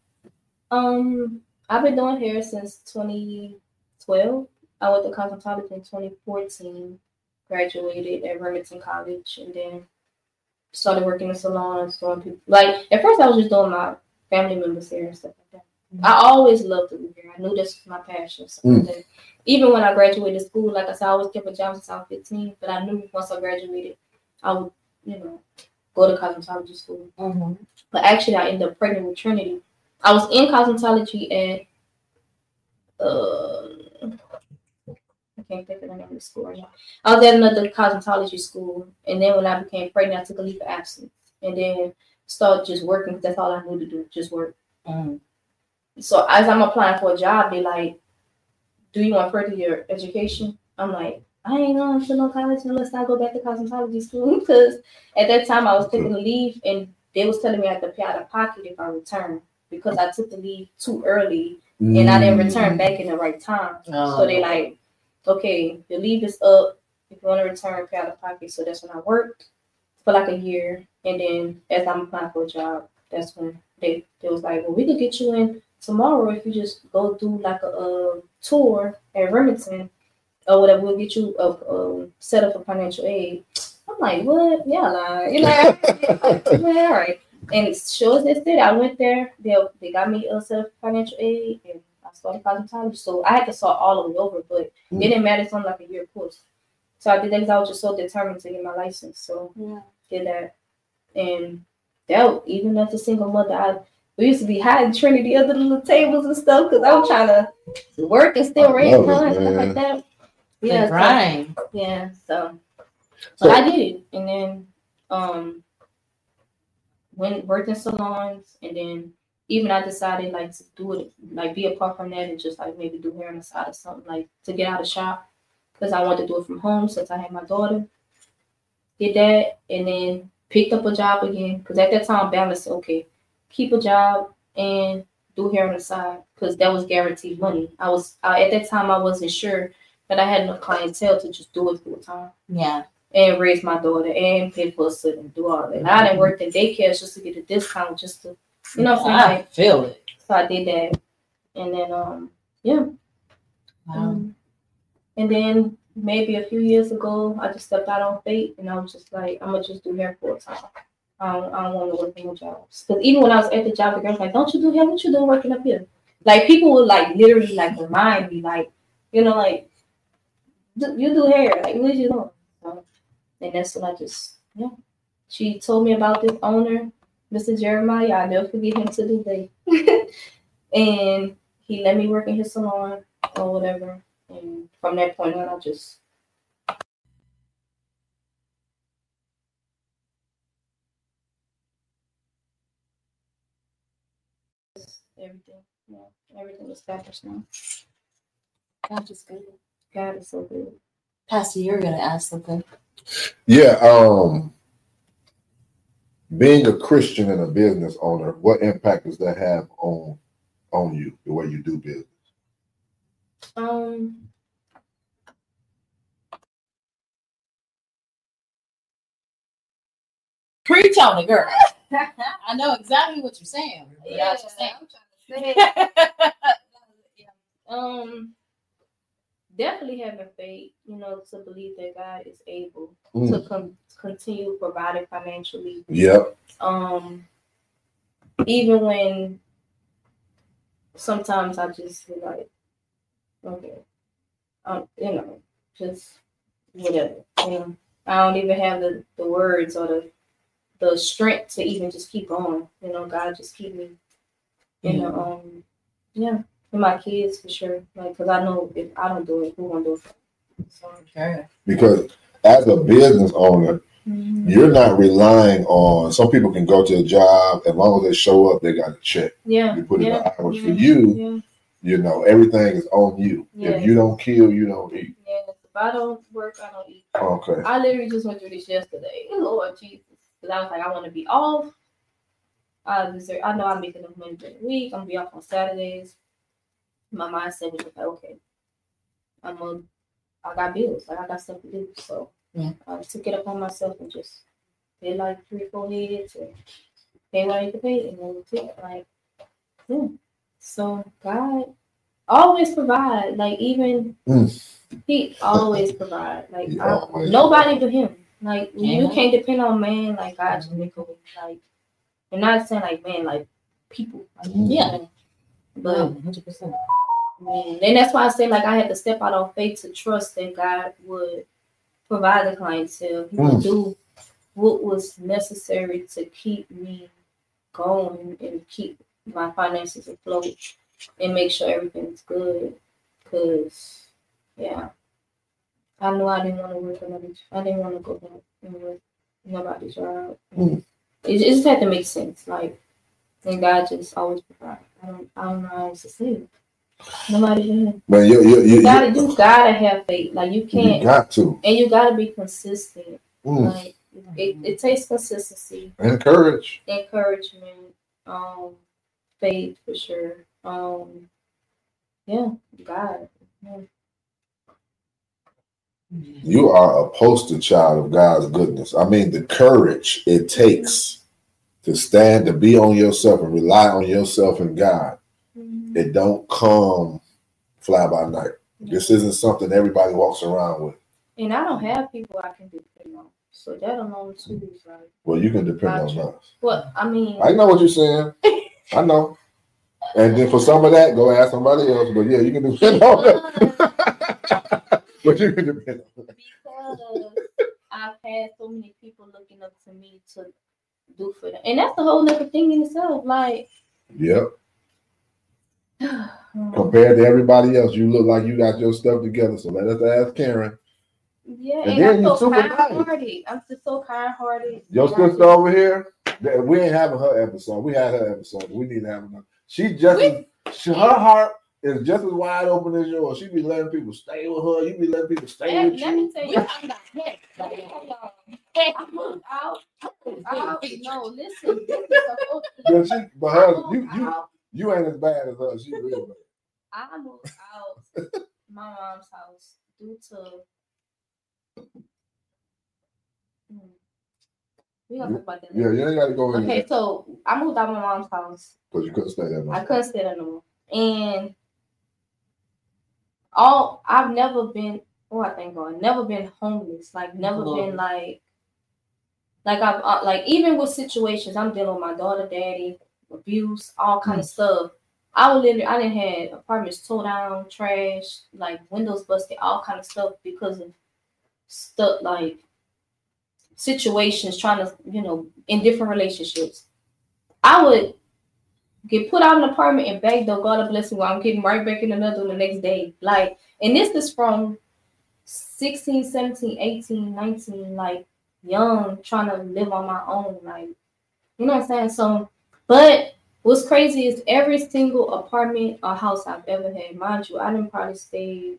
Um, I've been doing hair since twenty twelve. I went to cosmetology in twenty fourteen, graduated at Remington College, and then started working in salons. Doing people like at first I was just doing my family members' hair and stuff like that. Mhm. I always loved to do hair. I knew this was my passion. So Mm. that even when I graduated school, like I said, I always kept a job since I was fifteen. But I knew once I graduated, I would, you know, go to cosmetology school. Mm-hmm. But actually, I ended up pregnant with Trinity. I was in cosmetology at, uh, I can't think of the name of the school right now. I was at another cosmetology school, and then when I became pregnant, I took a leave of absence, and then started just working. That's all I knew to do, just work. Mm. So as I'm applying for a job, they like, do you want further your education? I'm like, I ain't going to no college unless I go back to cosmetology school. Because at that time I was taking the leave and they was telling me I had to pay out of pocket if I returned because I took the leave too early mm. and I didn't return back in the right time. Oh. So they like, okay, the leave is up. If you want to return, pay out of pocket. So that's when I worked for like a year. And then as I'm applying for a job, that's when they, they was like, well, we could get you in tomorrow if you just go do like a, a tour at Remington or whatever. We'll get you a, a set up for financial aid. I'm like, what? Yeah, like, you know, like, yeah, all right. And sure as they said, I went there. They they got me a set up for financial aid, and I started cosmetology. So I had to start all the way over, but mm. it didn't matter. It's only like a year course. So I did that because I was just so determined to get my license. So yeah, did that, and that even as a single mother, I. We used to be hiding Trinity under the little tables and stuff because I was trying to work and still raise funds and stuff like that. Yeah, right. So, yeah. So, so, so I did it, and then um, went worked in salons, and then even I decided like to do it, like be apart from that, and just like maybe do hair on the side or something, like to get out of shop because I wanted to do it from home since I had my daughter. Did that, and then picked up a job again because at that time balanced okay. Keep a job and do hair on the side because that was guaranteed money. I was uh, at that time I wasn't sure that I had enough clientele to just do it full time. Yeah, and raise my daughter and pay for a and do all that. And I didn't work in daycare just to get a discount, just to you know what I'm saying. I like, feel it. So I did that, and then um yeah, wow. um, and then maybe a few years ago I just stepped out on faith and I was just like I'm gonna just do hair full time. I don't, I don't want to work in no jobs. Because even when I was at the job, the girls like, don't you do hair? What you doing working up here? Like, people would, like, literally, like, remind me, like, you know, like, you do hair. Like, what you doing? So, and that's when I just, yeah. She told me about this owner, Mister Jeremiah. I'll never forget him to this day. And he let me work in his salon or whatever. And from that point on, I just... Everything, yeah, everything is established now. God is good. God is so good. Pastor, you're gonna ask something. Yeah, um, being a Christian and a business owner, what impact does that have on on you, the way you do business? Um, preach on it, girl. I know exactly what you're saying. Yeah, what you're saying. I'm trying to say. um, definitely having faith, you know, to believe that God is able mm. to com- continue providing financially. Yep. Um, even when sometimes I just feel like, okay, um, you know, just whatever. You know, I don't even have the, the words or the the strength to even just keep going. You know, God just keep me, you mm. know, um, yeah, and my kids for sure. Like, because I know if I don't do it, who gonna do it? So, okay. Because as a business owner, mm-hmm. you're not relying on. Some people can go to a job as long as they show up, they got a check. Yeah, you put yeah, in the hours. yeah, For you. Yeah. You know, everything is on you. Yeah. If you don't kill, you don't eat. Yeah, if I don't work, I don't eat. Okay. I literally just went through this yesterday. Lord Jesus. Because I was like, I want to be off. I deserve, I know I'm making enough money during the week. I'm going to be off on Saturdays. My mindset was just like, okay, I'm a, I got bills. Like, I got stuff to do. So yeah. I took it upon myself and just did like three, four heads and pay what I need to pay. And then take it. Like, yeah. So God always provide. Like, even mm. He always provide. Like, He I, always nobody but Him. Like, yeah. you can't depend on man. Like, God just make a way. Like, I'm not saying like man, like people. Like, yeah. But one hundred percent. And that's why I say like I had to step out on faith to trust that God would provide the clientele. He would do what was necessary to keep me going and keep my finances afloat and make sure everything's good. Cause yeah, I knew I didn't want to work another. I didn't want to go back and work nobody's job. Mm. It, it just had to make sense. Like And God just always provides. I don't, I don't know how else to say it. Nobody can. Man, you, you, you, you gotta, you gotta have faith. Like you can't. You got to, and you gotta be consistent. Mm. Like it, it takes consistency, and courage, encouragement, um, faith for sure. Um, yeah, God. Yeah. You are a poster child of God's goodness. I mean, the courage it takes to stand, to be on yourself and rely on yourself and God. Mm-hmm. It don't come fly by night. Mm-hmm. This isn't something everybody walks around with. And I don't have people I can depend on. So that alone too is like. Well, you can depend on us. Well, I mean. I know what you're saying. I know. And then for some of that, go ask somebody else. But yeah, you can depend on us. But you can depend on us. Because I've had so many people looking up to me to do for them. And that's the whole other thing in itself. Like. Yep. Compared to everybody else, you look like you got your stuff together. So let us ask Karen. Yeah, and, and I'm so kind-hearted. I'm just so kind-hearted. Your sister over here, we ain't having her episode. We had her episode. We need to have her. She just, we, she, her heart is just as wide open as yours. She be letting people stay with her. You be letting people stay let, with let you. Me tell you, I'm not I moved out. out. No, listen. This is a but she, but her, you, you, you ain't as bad as her. She really bad. I moved out my mom's house due to. Hmm. We gotta talk about that. Yeah, you ain't gotta go in. Okay, there. So I moved out of my mom's house. Because you couldn't stay there no more. I couldn't stay there no more. And all I've never been, oh, I thank God, never been homeless. Like never Lord. been like, like I've uh, like even with situations I'm dealing with my daughter, daddy, abuse, all kind mm. of stuff. I would literally, I didn't have apartments tore down, trash, like windows busted, all kind of stuff because of stuff like situations trying to, you know, in different relationships. I would get put out of an apartment and back though, God bless me, while I'm getting right back in another one the next day. Like, and this is from sixteen, seventeen, eighteen, nineteen, like young, trying to live on my own. Like, you know what I'm saying? So, but what's crazy is every single apartment or house I've ever had, mind you, I didn't probably stay,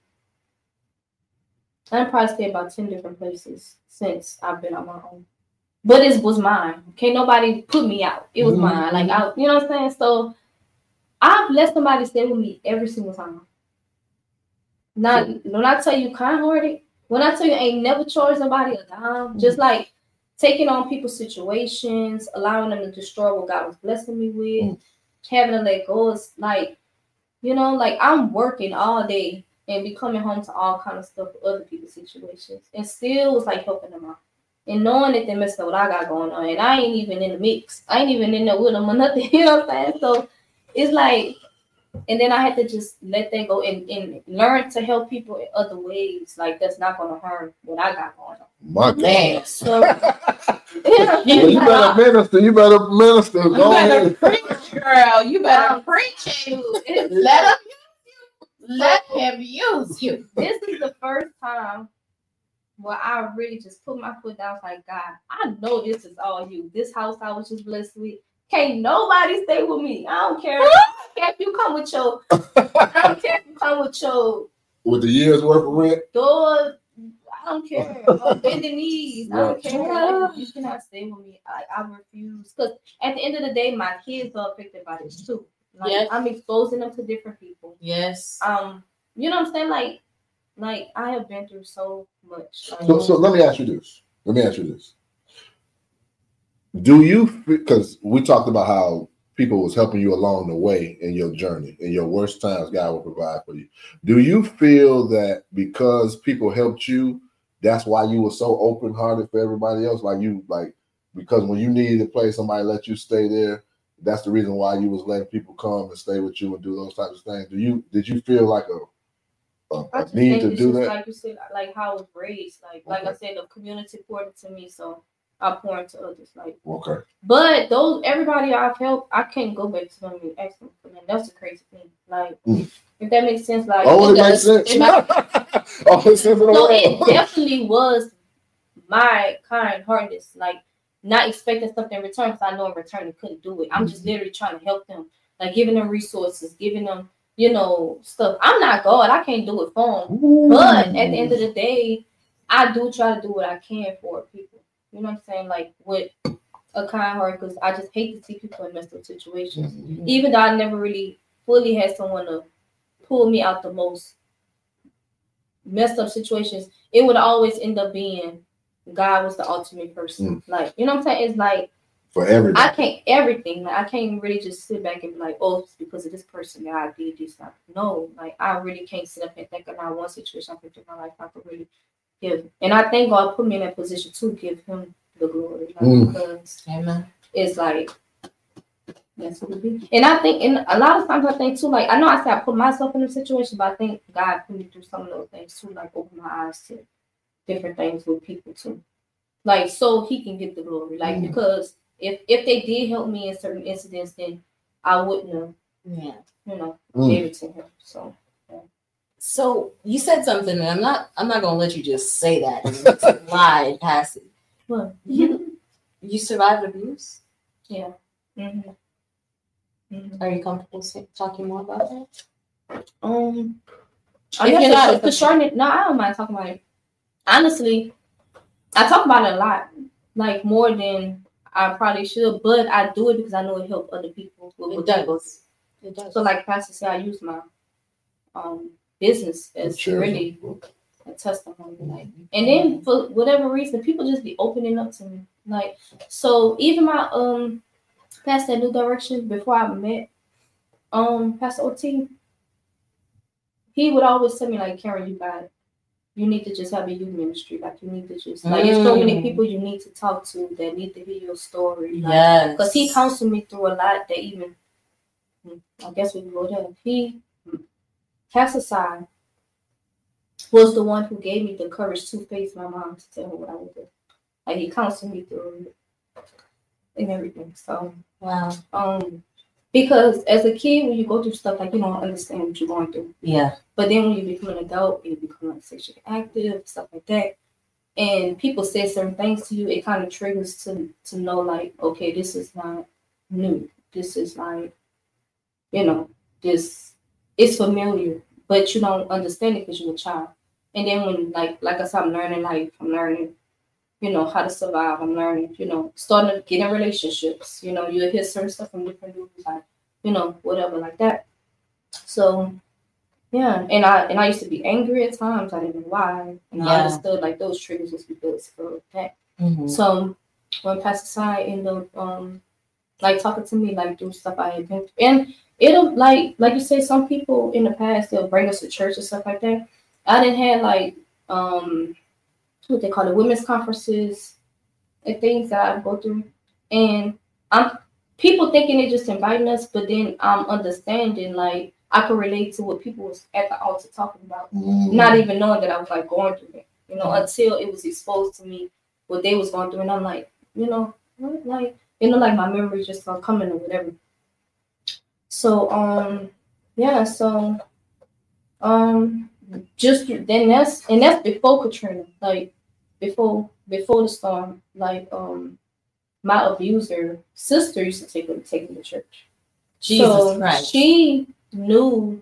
I didn't probably stay about ten different places since I've been on my own. But it was mine. Can't nobody put me out. It was mm-hmm. mine. Like, I, you know what I'm saying? So I've let somebody stay with me every single time. Not sure. When I tell you kind-hearted, when I tell you I ain't never charged somebody a dime, mm-hmm. just like taking on people's situations, allowing them to destroy what God was blessing me with, mm-hmm. having to let go. It's like, you know, like I'm working all day and be coming home to all kind of stuff for other people's situations. And still was like helping them out. And knowing that they messed up what I got going on. And I ain't even in the mix. I ain't even in there with them or nothing. You know what I'm saying? So it's like, and then I had to just let that go and, and learn to help people in other ways. Like, that's not going to harm what I got going on. My God. So, yeah, well, you better minister. You better minister. You Go better ahead. preach, girl. You better preach it. Let him Let him use you. This is the first time where I really just put my foot down. Like, God, I know this is all you. This house I was just blessed with. Can't nobody stay with me. I don't care. I don't care if you come with your. I don't care if you come with your. With the year's worth of rent. Door. I don't care. I'm bending knees. I don't care. Like, you cannot stay with me. I, I refuse. Because at the end of the day, my kids are affected by this too. Like, yes. I'm exposing them to different people. Yes. Um, you know what I'm saying? Like, like I have been through so much. Like, so, so let me ask you this. Let me ask you this. Do you, because we talked about how people was helping you along the way in your journey, in your worst times, God will provide for you. Do you feel that because people helped you, that's why you were so open-hearted for everybody else? Like you, like, because when you needed a place, somebody let you stay there. That's the reason why you was letting people come and stay with you and do those types of things. Do you, did you feel like a, a, a need to do that? Like you said, like how I was raised. Like, okay. like I said, the community poured it to me, so I pour into others. Like, okay. But those, everybody I've helped, I can't go back to them and ask them for them. That's the crazy thing. Like, mm. if that makes sense. Like, oh, it, it makes sense. It might, oh, it's sense in the so world. It definitely was my kind heartedness. Like, not expecting something in return because I know in return they couldn't do it. I'm just literally trying to help them, like giving them resources, giving them, you know, stuff. I'm not God. I can't do it for them. Ooh. But at the end of the day, I do try to do what I can for people. You know what I'm saying? Like with a kind heart, because I just hate to see people in messed up situations. Mm-hmm. Even though I never really fully had someone to pull me out the most messed up situations, it would always end up being God was the ultimate person. Mm. Like, you know what I'm saying? It's like for everything. I can't everything. Like, I can't really just sit back and be like, oh, it's because of this person that I did this. Like, no, like I really can't sit up and think of not one situation I could do in my life I could really give. And I think God put me in that position to give him the glory. Like, mm. because Amen. It's like that's what it be. And I think, and a lot of times I think too, like I know I said I put myself in a situation, but I think God put me through some of those things too, like open my eyes to different things with people too. Like so he can get the glory. Like mm. because if if they did help me in certain incidents, then I wouldn't have, yeah, you know, mm. gave it to him. So yeah. So you said something, and I'm not I'm not gonna let you just say that and lie past it. What? You, you survived abuse? Yeah. Mm-hmm. Mm-hmm. Are you comfortable talking more about that? Um, I guess not, for sure. No, I don't mind talking about it. Honestly, I talk about it a lot, like more than I probably should, but I do it because I know it helps other people. It does. It does. So, like Pastor said, I use my um business as sure. really a testimony, like, and then for whatever reason, people just be opening up to me, like, so even my um. Past that New Direction, before I met um Pastor O T, he would always tell me, like, Karen, you got it. You need to just have a youth ministry. Like, you need to just, like, mm. there's so many people you need to talk to that need to hear your story. Like, yes. Because he counseled me through a lot that even, I guess we can go there. He, Pastor Sai, was the one who gave me the courage to face my mom to tell her what I would do. Like, he counseled me through it. And everything. So wow. Um, because as a kid, when you go through stuff, like, you don't understand what you're going through. Yeah. But then when you become an adult, you become like sexually active, stuff like that. And people say certain things to you, it kind of triggers to to know, like, okay, this is not new. This is like, you know, this it's familiar, but you don't understand it because you're a child. And then when like like I said, I'm learning life, I'm learning, you know, how to survive. I'm learning, you know, starting to get in relationships. You know, you hear certain stuff from different dudes, like, you know, whatever, like that. So, yeah, and I and I used to be angry at times. I didn't know why, and yeah. I understood like those triggers was because of that. Mm-hmm. So when Pastor Sai ended up um like talking to me like through stuff I had been through, and it'll like like you say, some people in the past they'll bring us to church and stuff like that. I didn't have like um. what they call it, women's conferences and things that I go through. And I'm people thinking they're just inviting us, but then I'm understanding, like, I could relate to what people was at the altar talking about, mm. not even knowing that I was like going through it, you know, mm. until it was exposed to me what they was going through. And I'm like, you know, like, you know, like my memories just start coming or whatever. So, um, yeah, so, um, just then that's, and that's before Katrina, like, Before before the storm, like um, my abuser sister used to take me take me to church. Jesus so Christ. She knew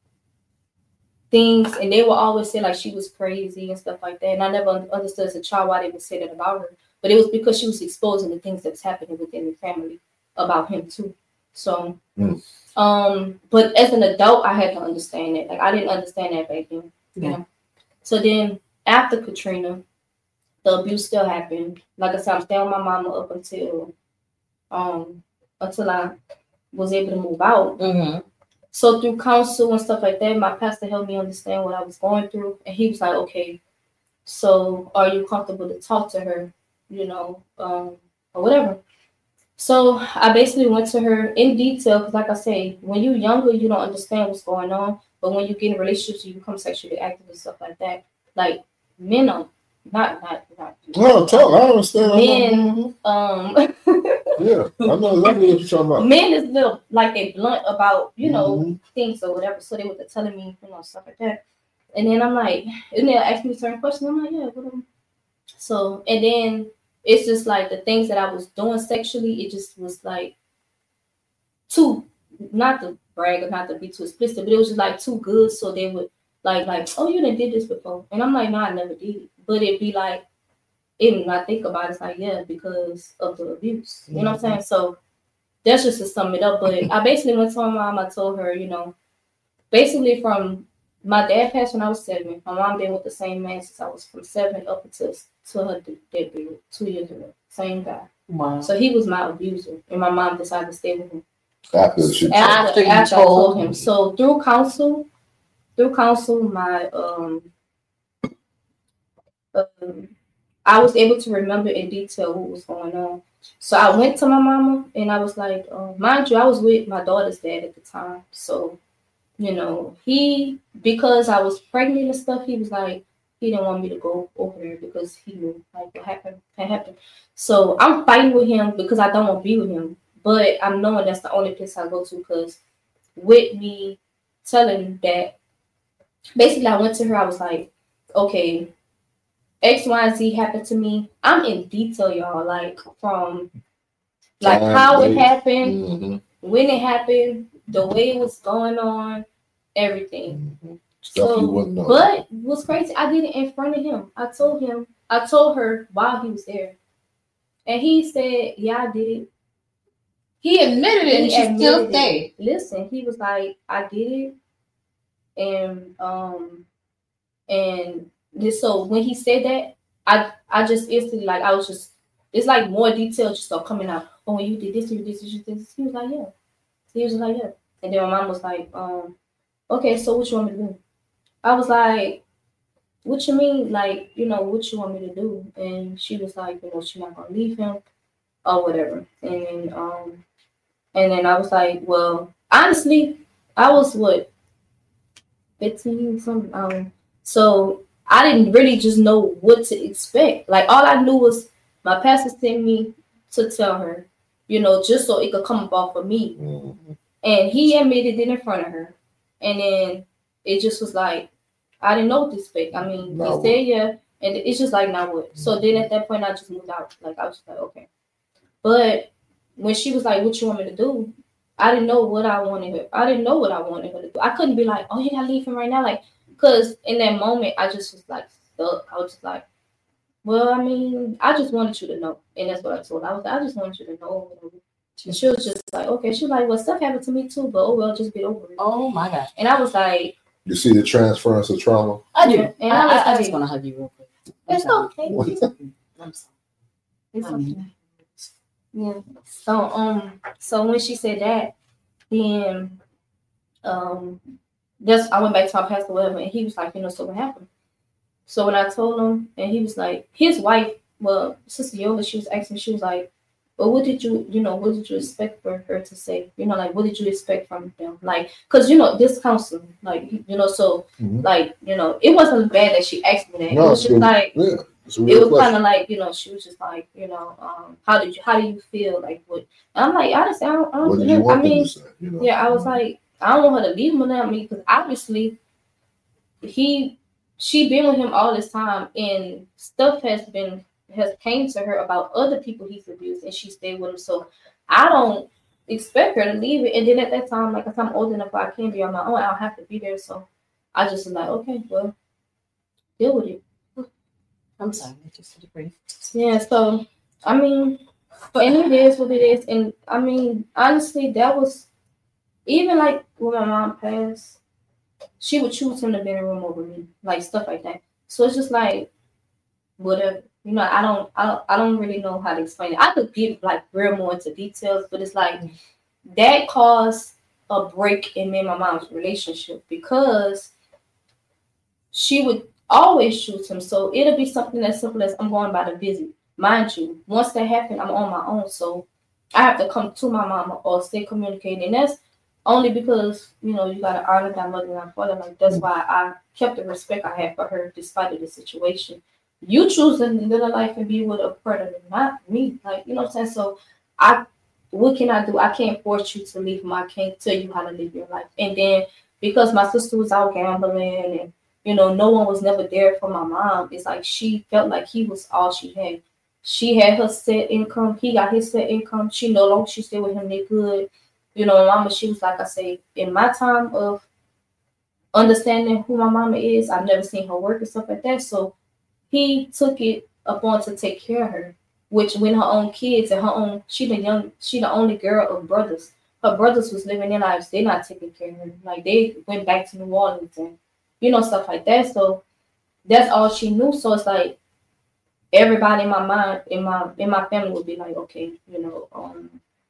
things, and they would always say like she was crazy and stuff like that. And I never understood as a child why they would say that about her. But it was because she was exposing the things that was happening within the family about him too. So, mm. um, but as an adult, I had to understand it. Like I didn't understand that back then. Yeah. You know? So then after Katrina, the abuse still happened. Like I said, I'm staying with my mama up until um until I was able to move out. Mm-hmm. So through counsel and stuff like that, my pastor helped me understand what I was going through. And he was like, okay, so are you comfortable to talk to her, you know, um, or whatever. So I basically went to her in detail because, like I say, when you're younger, you don't understand what's going on. But when you get in relationships, you become sexually active and stuff like that. Like men are not, not, not. No, talk. I understand. Men, um, yeah, I know exactly what you're talking about. Men is little like they blunt about, you know, mm-hmm. things or whatever. So they were telling me, you know, stuff like that. And then I'm like, and they'll ask me certain questions. I'm like, yeah, whatever. So, and then it's just like the things that I was doing sexually, it just was like too, not to brag or not to be too explicit, but it was just like too good. So they would like, like, oh, you done did this before. And I'm like, no, I never did. But it'd be like, and I think about it, it's like, yeah, because of the abuse. You know what I'm saying? So that's just to sum it up. But I basically went to my mom, I told her, you know, basically from my dad passed when I was seven. My mom been with the same man since I was from seven up until to her debut two years ago. Same guy. Wow. So he was my abuser, and my mom decided to stay with him. After, she after, after you after told, I told him. So through counsel, through counsel, my um, um, I was able to remember in detail what was going on. So I went to my mama, and I was like, uh, mind you, I was with my daughter's dad at the time. So, you know, he, because I was pregnant and stuff, he was like, he didn't want me to go over there because he knew like what happened had happened. So I'm fighting with him because I don't want to be with him. But I'm knowing that's the only place I go to, because with me telling that, basically I went to her, I was like, okay, X, Y, and Z happened to me. I'm in detail, y'all, like from like Time, how it date. happened, Mm-hmm. when it happened, the way it was going on, everything. Mm-hmm. Stuff So, you wouldn't know. but what's crazy, I did it in front of him. I told him, I told her while he was there. And he said, yeah, I did it. He admitted it, and she still stayed. Listen, he was like, I did it. And um and this, so when he said that, I I just instantly, like, I was just, it's like more details just start coming out. Oh, you did this, you did this, you did this. He was like, yeah. He was just like, yeah. And then my mom was like, um, okay, so what you want me to do? I was like, what you mean? Like, you know, what you want me to do? And she was like, you know, she's not gonna leave him or whatever. And then um and then I was like, well, honestly, I was what, fifteen something. Um, so I didn't really just know what to expect. Like, all I knew was my pastor sent me to tell her, you know, just so it could come up off of me. Mm-hmm. And he admitted it in front of her. And then it just was like, I didn't know what to expect. I mean, Now he said yeah, and it's just like, now what? So then at that point, I just moved out. Like, I was just like, okay. But when she was like, what you want me to do? I didn't know what I wanted her. I didn't know what I wanted her to do. I couldn't be like, oh, you gotta leave him right now. Like, because in that moment, I just was like stuck. I was just like, well, I mean, I just wanted you to know. And that's what I told her. I was like, I just wanted you to know. And she was just like, okay. She was like, well, stuff happened to me too, but oh, well, just get over it. Oh, my God. And I was like, you see the transference of trauma? I do. Yeah, and I, I was I, I like, just want to hug you real quick. I'm it's sorry. okay. It's okay. I'm sorry. It's I mean, okay. Yeah. So um, so when she said that, then um, that's I went back to my pastor, whatever, and he was like, you know, so what happened? So when I told him, and he was like, his wife, well, Sister Yola, she was asking, she was like, well, what did you, you know, what did you expect for her to say? You know, like, what did you expect from them? Like, because, you know, this counseling, like, you know, so, Mm-hmm. like, you know, it wasn't bad that she asked me that. No, it was just it, like, yeah, it was kind of like, you know, she was just like, you know, um, how did you, how do you feel? Like, what? And I'm like, honestly, I don't, I don't what did you want I mean, them to say, you know? yeah, I was like, I don't want her to leave him without me, because obviously, he, she been with him all this time, and stuff has been, has came to her about other people he's abused, and she stayed with him. So I don't expect her to leave it. And then at that time, like, if I'm old enough, I can be on my own. I don't have to be there. So I just was like, okay, well, deal with it. I'm sorry. I just had to breathe. Yeah. So I mean, and it is what it is. And I mean, honestly, that was even like when my mom passed, she would choose him to be in the room over me, like stuff like that. So it's just like whatever. You know, I don't, I don't, I don't really know how to explain it. I could give like real more into details, but it's like that caused a break in me and my mom's relationship, because she would always choose him. So it'll be something as simple as I'm going by to visit. Mind you, once that happened, I'm on my own, so I have to come to my mama or stay communicating. And that's only because, you know, you gotta honor thy mother and thy father. Like, that's why I kept the respect I had for her despite of the situation. You choose to live a life and be with a predator, not me. Like, you know what I'm saying? So I, what can I do? I can't force you to leave him. I can't tell you how to live your life. And then because my sister was out gambling and, you know, no one was never there for my mom, it's like she felt like he was all she had. She had her set income. He got his set income. She no longer she stay with him. They good. You know, mama, she was like I say, in my time of understanding who my mama is, I've never seen her work and stuff like that. So he took it upon to take care of her, which when her own kids and her own, she the young, she the only girl of brothers. Her brothers was living their lives. They're not taking care of her. Like they went back to New Orleans and, you know, stuff like that. So that's all she knew. So it's like everybody in my mind, in my in my family would be like, okay, you know, um,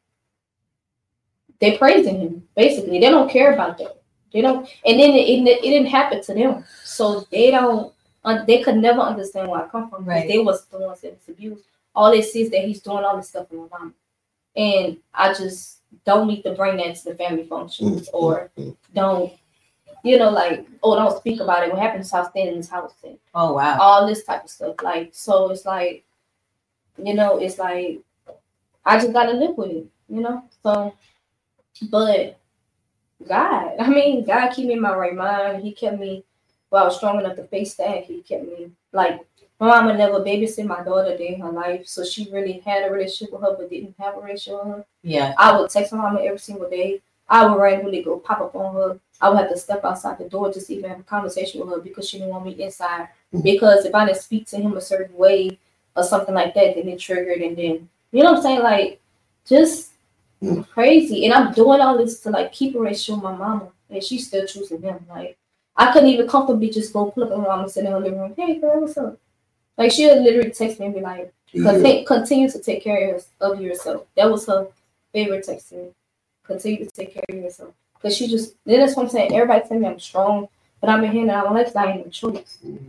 they praising him. Basically, they don't care about that. They don't, and then it, it, it didn't happen to them. So they don't. Uh, they could never understand where I come from. Right. They was the ones that was abused. All they see is that he's doing all this stuff for my mom, and I just don't need to bring that to the family functions or don't, you know, like, oh, don't speak about it. What happened to I'll stay in this house and Oh wow. all this type of stuff. Like, so it's like, you know, it's like I just gotta live with it, you know. So, but God, I mean, God keep me in my right mind. He kept me, well, I was strong enough to face that. He kept me, like, my mama never babysit my daughter day in her life, so she really had a relationship with her, but didn't have a relationship with her. Yeah. I would text my mama every single day. I would randomly go pop up on her. I would have to step outside the door just to even have a conversation with her because she didn't want me inside. Because if I didn't speak to him a certain way or something like that, then it triggered, and then, you know what I'm saying? Like, just crazy. And I'm doing all this to, like, keep a relationship with my mama, and she's still choosing him. Like, I couldn't even comfortably just go pull up on my mama, sit in her living room. Hey, girl, what's up? Like, she'll literally text me and be like, continue, continue to take care of yourself. That was her favorite text to me. Continue to take care of yourself. Because she just, then that's what I'm saying. Everybody tell me I'm strong, but I'm in here now. My life's not even a choice. Mm-hmm.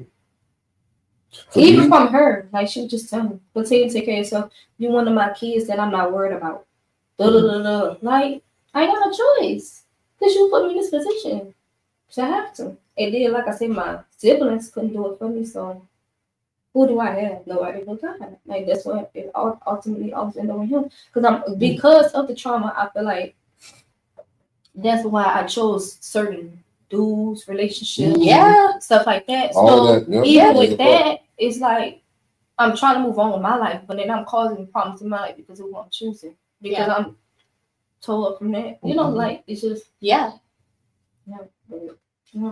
Even you, from her, like, she would just tell me, continue to take care of yourself. You're one of my kids that I'm not worried about. Da, da, da, da. Like, I ain't got a choice. Because you put me in this position. So I have to. And then, like I said, my siblings couldn't do it for me, so who do I have? Nobody but God. Like, that's what it ultimately always ended up with him. Because I'm because of the trauma, I feel like that's why I chose certain dudes, relationships, yeah, stuff like that. All so that, yep. Even yeah, with that, it's like I'm trying to move on with my life, but then I'm causing problems in my life because of who I'm choosing. Because yeah. I'm told up from that. You know, mm-hmm. like it's just yeah. Yeah. But, yeah.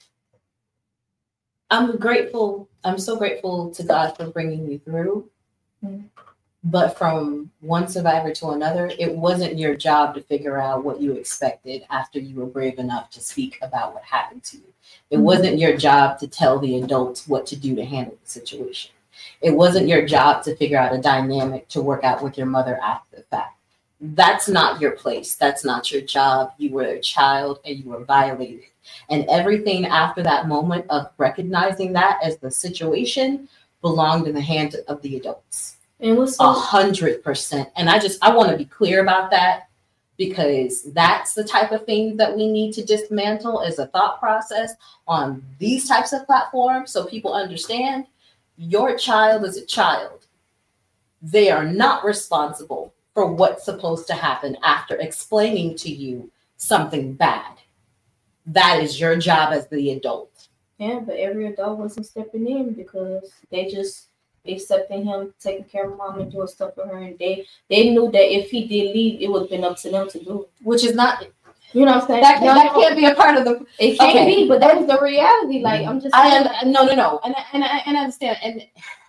I'm grateful. I'm so grateful to God for bringing you through. Mm-hmm. But from one survivor to another, it wasn't your job to figure out what you expected after you were brave enough to speak about what happened to you. It mm-hmm. wasn't your job to tell the adults what to do to handle the situation. It wasn't your job to figure out a dynamic to work out with your mother after the fact. That's not your place. That's not your job. You were a child and you were violated. And everything after that moment of recognizing that as the situation belonged in the hands of the adults. It was a hundred percent. And I just, I want to be clear about that because that's the type of thing that we need to dismantle as a thought process on these types of platforms. So people understand your child is a child. They are not responsible for what's supposed to happen after explaining to you something bad. That is your job as the adult. Yeah, but every adult wasn't stepping in because they just accepting him, taking care of mom and doing stuff for her. And they, they knew that if he did leave, it would have been up to them to do it. Which is not, you know what I'm saying? That, no, that can't be a part of the, it can't okay. be, but that is the reality. Like, I'm just saying. I, no, no, no. And, and, and I understand. And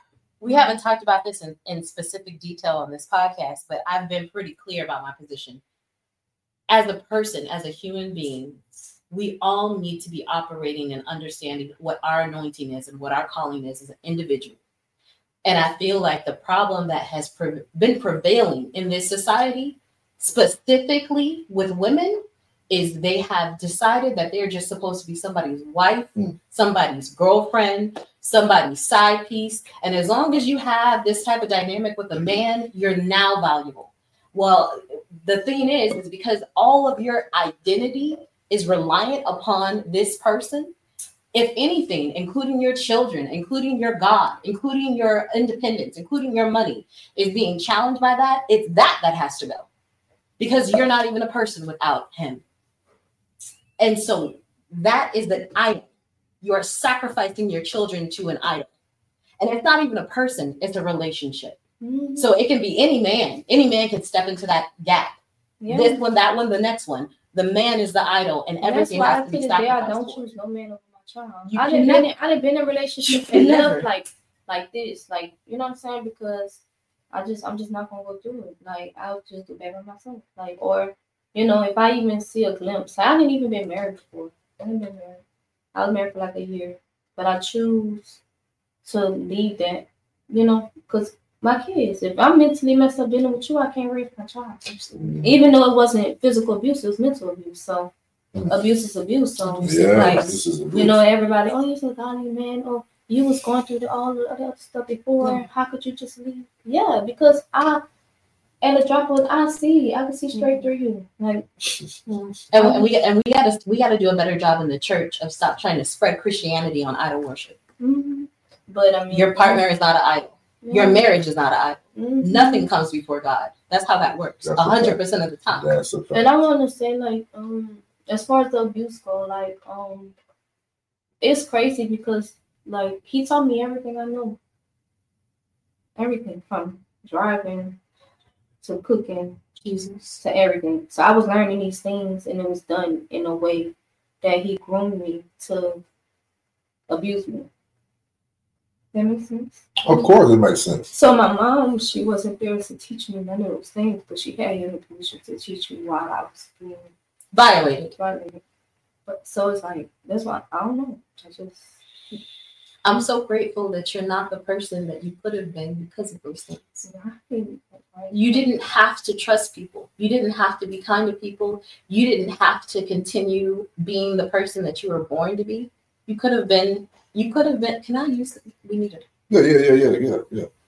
we haven't talked about this in, in specific detail on this podcast, but I've been pretty clear about my position. As a person, as a human being, we all need to be operating and understanding what our anointing is and what our calling is as an individual. And I feel like the problem that has pre- been prevailing in this society, specifically with women, is they have decided that they're just supposed to be somebody's wife, mm. somebody's girlfriend, somebody's side piece. And as long as you have this type of dynamic with a man, you're now valuable. Well, the thing is, is because all of your identity is reliant upon this person. If anything, including your children, including your God, including your independence, including your money, is being challenged by that, it's that that has to go. Because you're not even a person without him. And so that is the idol. You are sacrificing your children to an idol. And it's not even a person, it's a relationship. Mm-hmm. So it can be any man. Any man can step into that gap. Yeah. This one, that one, the next one. The man is the idol, and everything has to be sacrificed. That's why I don't for. choose no man over my child. You I didn't cannot- been in, I didn't been in a relationship enough like like this, like you know what I'm saying? Because I just I'm just not gonna go through it. Like I'll just do better myself. Like or you know if I even see a glimpse, I hadn't even been married before. I hadn't been married. I was married for like a year, but I choose to leave that. You know, because my kids. If I'm mentally messed up dealing with you, I can't raise my child. Mm-hmm. Even though it wasn't physical abuse, it was mental abuse. So abuse is abuse. So Yeah, like, this is abuse. you know, everybody, oh, you're so godly, man. Oh, you was going through the, all the other stuff before. Yeah. How could you just leave? Yeah, because I, at a drop of, I see, I can see straight through you. Like, and, and we and we gotta we gotta do a better job in the church of stop trying to spread Christianity on idol worship. mm-hmm. But I mean, Your partner is not an idol. yeah. Your marriage is not an idol. Mm-hmm. Nothing comes before God. That's how that works. That's A a hundred fact. percent of the time. That's a fact. And I want to say, like, um, as far as the abuse go, like, um, it's crazy because, like, he taught me everything I know. Everything from driving to cooking Jesus. to everything. So I was learning these things, and it was done in a way that he groomed me to abuse me. That makes sense? Of course, it makes sense. So my mom, she wasn't there to teach me none of those things, but she had your permission to teach me while I was being Violated. violated. But so it's like that's why I don't know. I just I'm so grateful that you're not the person that you could have been because of those things. You didn't have to trust people. You didn't have to be kind to people. You didn't have to continue being the person that you were born to be. You could have been. You could have been. Can I use? We need it. Yeah, yeah, yeah, yeah, yeah,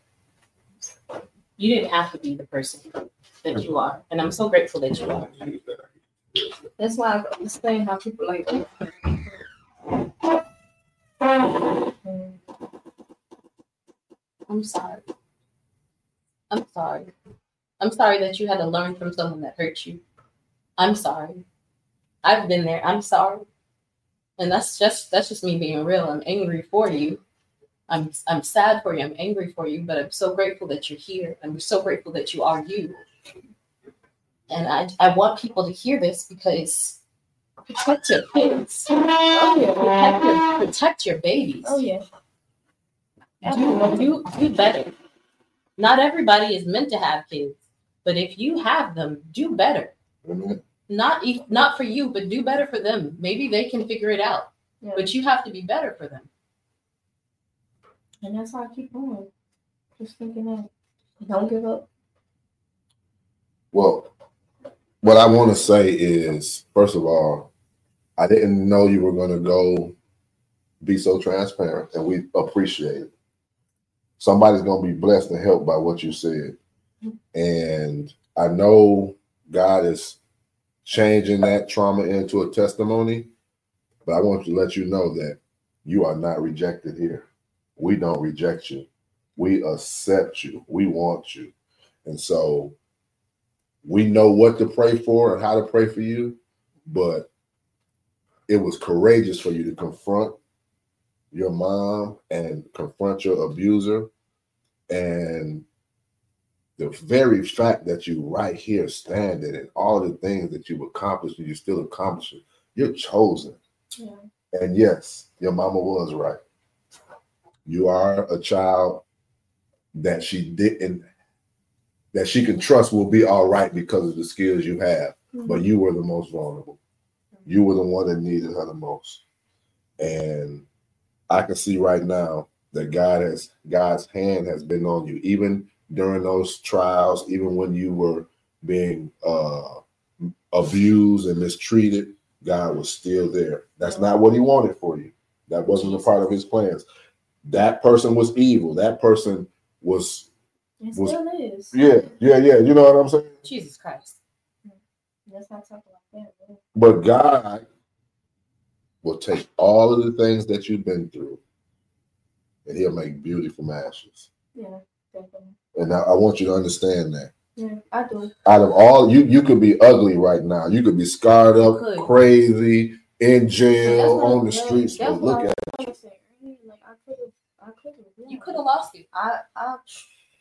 yeah. You didn't have to be the person that you are, and I'm so grateful that you are. That's why I understand how people like. I'm sorry. I'm sorry. I'm sorry that you had to learn from someone that hurt you. I'm sorry. I've been there. I'm sorry. And that's just that's just me being real. I'm angry for you. I'm I'm sad for you. I'm angry for you, but I'm so grateful that you're here. I'm so grateful that you are you. And I I want people to hear this because protect your kids. Oh yeah. Protect your, protect your babies. Oh yeah. Do, do, do better. Not everybody is meant to have kids, but if you have them, do better. Mm-hmm. Not e- not for you, but do better for them. Maybe they can figure it out, Yeah. but you have to be better for them. And that's how I keep going. Just thinking that don't give up. Well, what I want to say is, first of all, I didn't know you were going to go be so transparent, and we appreciate it. Somebody's going to be blessed and helped by what you said. And I know God is changing that trauma into a testimony, but I want to let you know that you are not rejected here. We don't reject you. We accept you. We want you. And so we know what to pray for and how to pray for you, but it was courageous for you to confront your mom and confront your abuser. And the very fact that you right here standing and all the things that you've accomplished and you're still accomplishing, you're chosen. Yeah. And yes, your mama was right. You are a child that she didn't, that she can trust will be all right because of the skills you have. Mm-hmm. But you were the most vulnerable. You were the one that needed her the most. And I can see right now that God has, God's hand has been on you, even during those trials, even when you were being uh, abused and mistreated, God was still there. That's not what he wanted for you. That wasn't a part of his plans. That person was evil. That person was. It was, still is. Yeah, yeah, yeah. You know what I'm saying? Jesus Christ. Let's not talk about that. But God will take all of the things that you've been through and he'll make beauty from ashes. Yeah, definitely. And I, I want you to understand that. Yeah, I do. Out of all, you you could be ugly right now. You could be scarred up, crazy, in jail, on the streets. But look at it. Like, I could have, I could have. Yeah. You could have lost it. I, I,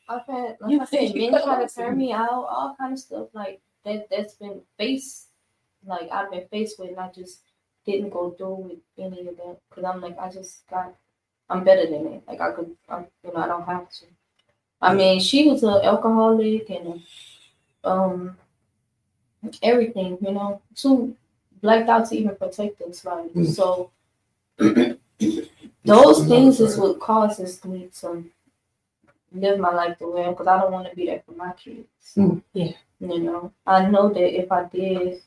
I've had, like You I think said, you men try to awesome. turn me out, all kind of stuff like that. That's been faced, like I've been faced with, and I just didn't go through with any of that because I'm like, I just got, I'm better than it. Like I could, I, you know, I don't have to. I mean, she was an alcoholic and um everything, you know, too blacked out to even protect us, like Mm. so. Those things is what causes me to live my life the way because I don't want to be there for my kids. Mm. Yeah. You know, I know that if I did,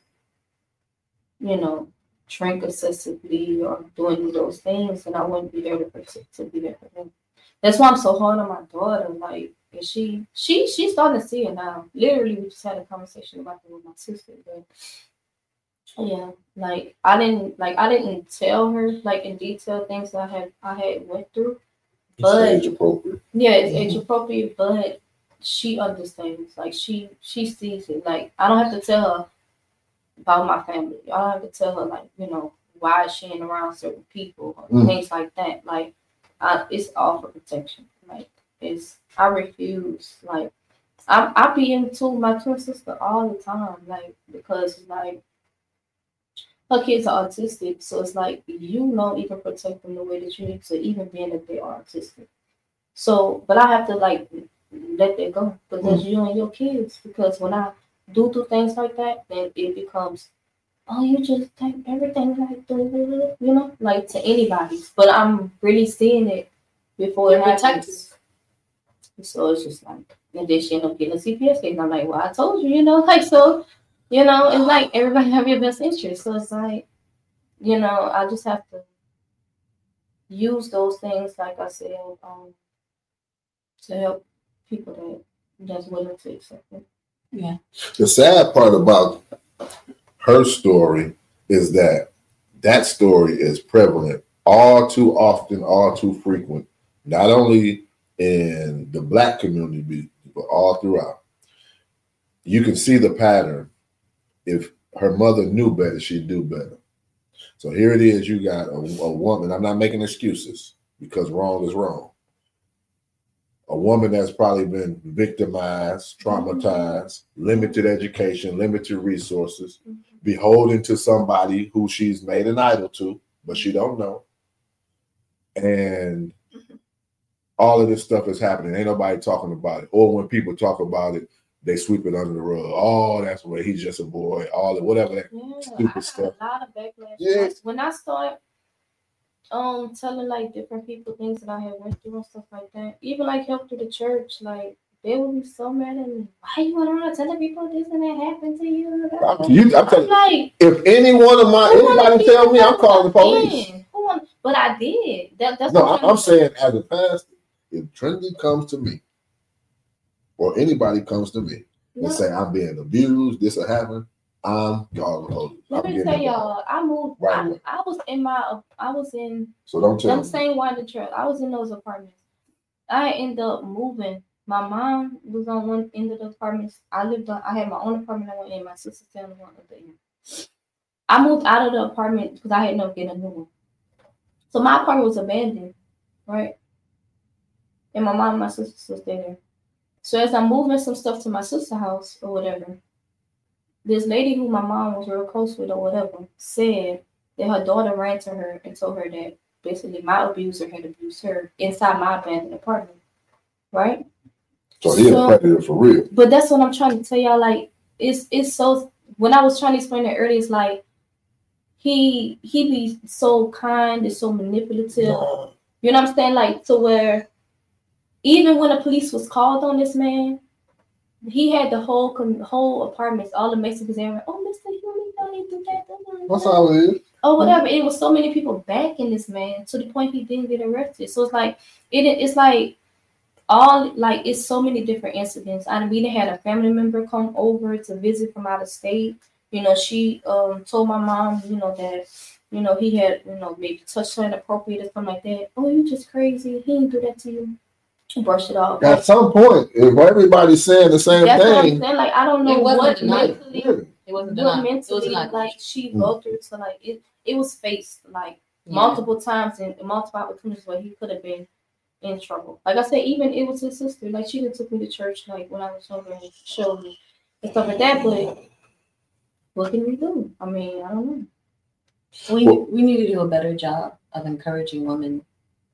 you know, drink excessively or do any of those things, then I wouldn't be there to protect to be there for them. That's why I'm so hard on my daughter. Like, and she, she, she's starting to see it now. Literally, we just had a conversation about it with my sister. But yeah, like I didn't, like I didn't tell her like in detail things that I had, I had went through. But It's age appropriate. yeah, it's Mhm. age appropriate, but she understands. Like she she sees it. Like I don't have to tell her about my family. I don't have to tell her like, you know, why she ain't around certain people or Mm. things like that. Like I, it's all for protection. Like it's I refuse. Like I I be into my twin sister all the time. Like because like her kids are autistic, so it's like you don't even protect them the way that you need to, even being that they are autistic. So, but I have to like let that go because that's you and your kids. Because when I do do things like that, then it becomes, oh, you just take everything like the, you know, like to anybody's. But I'm really seeing it before it You're happens. So it's just like, and then she ended up getting a C P S case. I'm like, well, I told you, you know, like so, you know, it's like everybody have your best interest. So it's like, you know, I just have to use those things, like I said, um, to help people that that's willing to accept it. Yeah. The sad part about her story is that that story is prevalent all too often, all too frequent, not only in the Black community, but all throughout. You can see the pattern. If her mother knew better, she'd do better. So here it is, you got a, a woman, I'm not making excuses because wrong is wrong. A woman that's probably been victimized, traumatized, limited education, limited resources, Mm-hmm. beholden to somebody who she's made an idol to, but she don't know. And all of this stuff is happening. Ain't nobody talking about it. Or when people talk about it, they sweep it under the rug. Oh, that's where he's just a boy. All the whatever that yeah, stupid I stuff. got a lot of backlash. Yeah. When I start um telling like different people things that I had went through and stuff like that, even like help through the church, like they would be so mad at me. Why you went around telling people this and that happened to you? I'm, you, I'm telling you, Like, if any one of my who wanna anybody be tell me, I'm the calling the police. in? Who want, but I did. That, that's No, what I'm, I'm saying as a pastor, if Trinity comes to me, or anybody comes to me and No. say I'm being abused, this will happen, I'm calling the police. Let I'm me getting tell it y'all, I moved. right I, away. I was in my. I was in So don't tell them me. same winding trail. I was in those apartments. I ended up moving. My mom was on one end of the apartments. I lived on. I had my own apartment on one end. My sister stayed on the one other end. I moved out of the apartment because I had no getting a new one. So my apartment was abandoned, right? And my mom and my sister still stay there. So as I'm moving some stuff to my sister's house or whatever, this lady who my mom was real close with or whatever said that her daughter ran to her and told her that basically my abuser had abused her inside my abandoned apartment, right? So he's a predator for real. But that's what I'm trying to tell y'all. Like, it's it's so. When I was trying to explain it earlier, it's like he he be so kind and so manipulative. No. You know what I'm saying? Like to where even when the police was called on this man, he had the whole whole apartments, all the Mexicans there. Oh, Mister Huey, don't even do that. That's how it is. Or whatever. It was so many people backing this man to the point he didn't get arrested. So it's like it. It's like all like it's so many different incidents. I we had a family member come over to visit from out of state. You know, she um told my mom, you know, that you know he had you know maybe touched her inappropriate or something like that. Oh, you just crazy. He didn't do that to you. Brush it off. At some point, if everybody's saying the same That's what I'm thing, saying. Like I don't know It wasn't what denied. mentally, really, It wasn't what denied. mentally It was not like she Mm. go through to like it. It was faced like Yeah. multiple times and multiple opportunities where he could have been in trouble. Like I said, even it was his sister. Like she done took me to church like when I was younger and showed me and stuff like that. But what can we do? I mean, I don't know. We we need to do a better job of encouraging women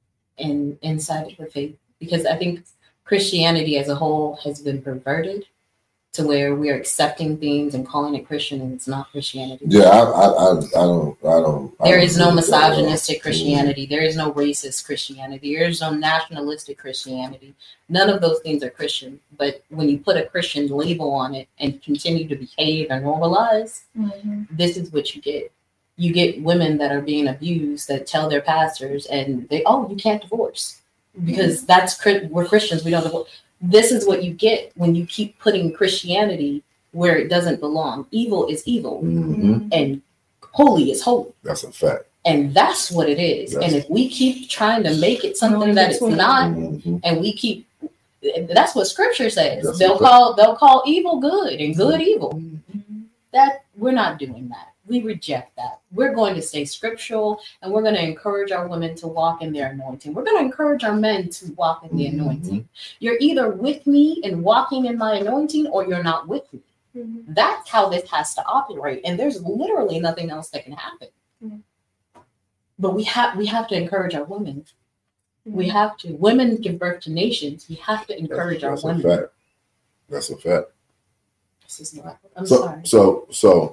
in inside of the faith, because I think Christianity as a whole has been perverted to where we're accepting things and calling it Christian, and it's not Christianity. Yeah, I, I, I, I don't, I don't. I There don't is no agree with that at all. misogynistic Christianity. There is no racist Christianity. There is no nationalistic Christianity. None of those things are Christian. But when you put a Christian label on it and continue to behave and normalize, Mm-hmm. this is what you get. You get women that are being abused that tell their pastors, and they, oh, you can't divorce because that's we're Christians. We don't divorce. This is what you get when you keep putting Christianity where it doesn't belong. Evil is evil, Mm-hmm. and holy is holy. That's a fact. And that's what it is. Yes. And if we keep trying to make it something that it's not, Mm-hmm. and we keep, that's what Scripture says. That's they'll okay. call they'll call evil good and good evil. Mm-hmm. That we're not doing that. We reject that. We're going to stay scriptural, and we're going to encourage our women to walk in their anointing. We're going to encourage our men to walk in the Mhm. anointing. You're either with me and walking in my anointing, or you're not with me. Mm-hmm. That's how this has to operate, and there's literally nothing else that can happen. Mhm. But we have we have to encourage our women. Mm-hmm. We have to. Women give birth to nations. We have to encourage That's, our that's women. a fact. That's a fact. This is not. I'm So, sorry. so, so,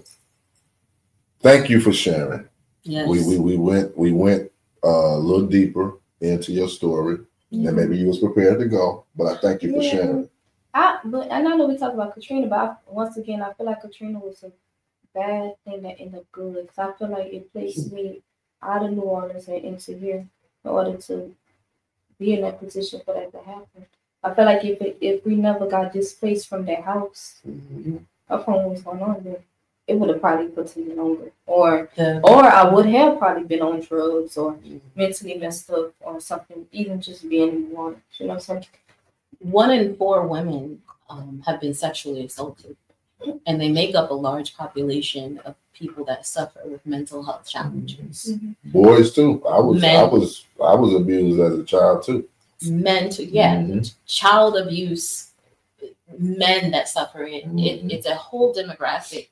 thank you for sharing. Yes. We, we, we went, we went uh, a little deeper into your story, Mhm. and maybe you was prepared to go, but I thank you for Yeah. sharing. I but and I know we talked about Katrina, but I, once again, I feel like Katrina was a bad thing that ended up good. Because I feel like it placed me out of New Orleans and into here in order to be in that position for that to happen. I feel like if it, if we never got displaced from that house, Mhm. up from what was going on there, it would have probably put me longer, or The- or I would have probably been on drugs or mentally messed up or something. Even just being in New Orleans, you know what I'm saying? one in four women um, have been sexually assaulted, and they make up a large population of people that suffer with mental health challenges. Boys too. I was, I Men. was, I was abused as a child too. Men, to, yeah, Mhm. child abuse, men that suffer it, Mhm. it. It's a whole demographic.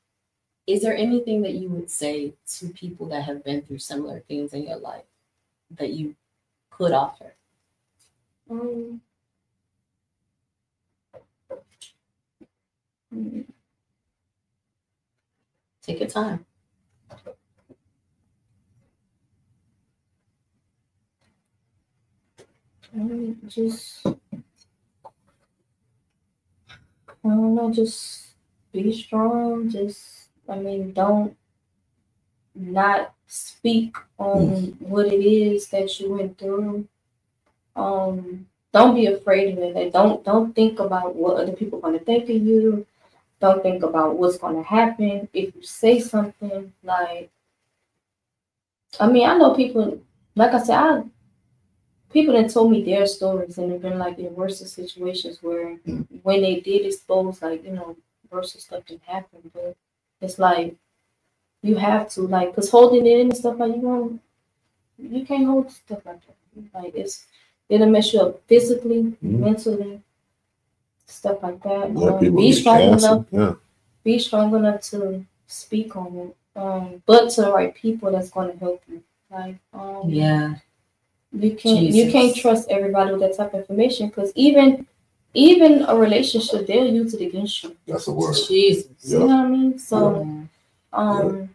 Is there anything that you would say to people that have been through similar things in your life that you could offer? Um, mm, Take your time. um, just I don't know, just be strong. Just I mean, don't not speak on what it is that you went through. Um, don't be afraid of it. Like, don't don't think about what other people are gonna think of you. Don't think about what's gonna happen if you say something. Like, I mean, I know people. Like I said, I people that told me their stories and they've been like in worse situations where when they did expose, like, you know, worse stuff didn't happen. But it's like you have to, like, because holding it in and stuff like you want, you can't hold stuff like that. Like, it's it'll mess you up physically, Mhm. mentally, stuff like that. Yeah, Um, people be get strong cancer. enough. Yeah. Be strong enough to speak on it. Um, but to the right people that's going to help you. Like, um, Yeah. You can't you Jesus. can't trust everybody with that type of information, because even even a relationship, they'll use it against you. That's a word. Jesus. Yeah. You know what I mean? So Yeah. um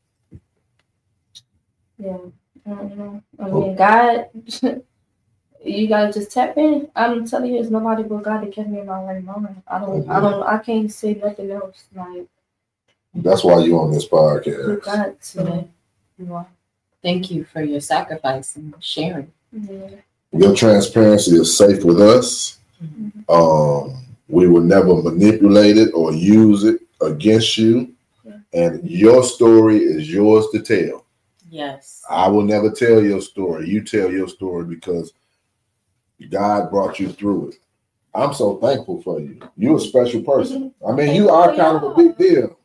yeah, I don't know. I mean, God, you gotta just tap in. I'm telling you, it's nobody but God that kept me in my right mind. I don't I don't I can't say nothing else. Like, That's why you're on this you podcast. got to Yeah. Thank you for your sacrifice and sharing. yeah. Your transparency is safe with us. Mhm. Um, we will never manipulate it or use it against you. Yeah. And your story is yours to tell. Yes. I will never tell your story. You tell your story because God brought you through it. I'm so thankful for you. You're a special person. I mean, you are kind of a big deal.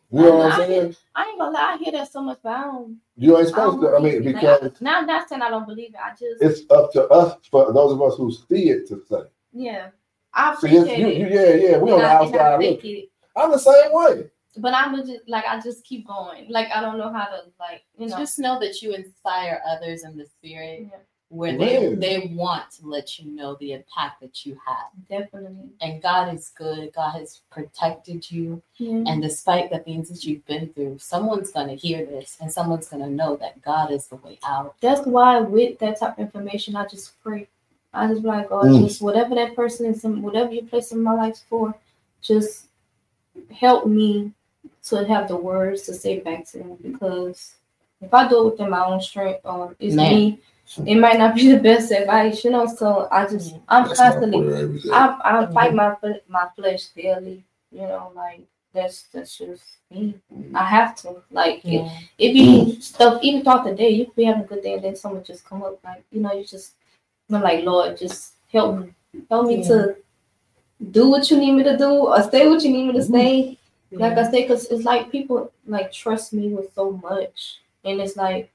You know I, what I'm I, saying? I ain't gonna lie, I hear that so much, but I don't. You ain't I supposed don't to. I mean, believe it. because Like, I, now I'm not saying I don't believe it. I just it's up to us, for those of us who see it, to say. yeah, I See, it's, appreciate you, it. you, yeah, yeah. We on and the I, outside and I looking. it. I'm the same way. But I'm just like I just keep going. Like I don't know how to like you know. Just know that you inspire others in the spirit, Yeah. where Man. they they want to let you know the impact that you have. Definitely. And God is good. God has protected you. Yeah. And despite the things that you've been through, someone's going to hear this and someone's going to know that God is the way out. That's why with that type of information, I just pray. I just be like, God, Mm. just whatever that person is, in, whatever you place in my life for, just help me to have the words to say back to them. Because if I do it within my own strength, or it's Man. me, it might not be the best advice, you know. So I just, I'm That's my constantly, prayer every day. I, I Mhm. fight my my flesh daily, you know, like that's that's just me. I have to like it. Yeah. It be stuff even throughout the day. You could be having a good day and then someone just come up like you know you just I'm like Lord just help me help me Yeah. to do what you need me to do or say what you need me to say. Like Yeah. I say, because it's like people like trust me with so much, and it's like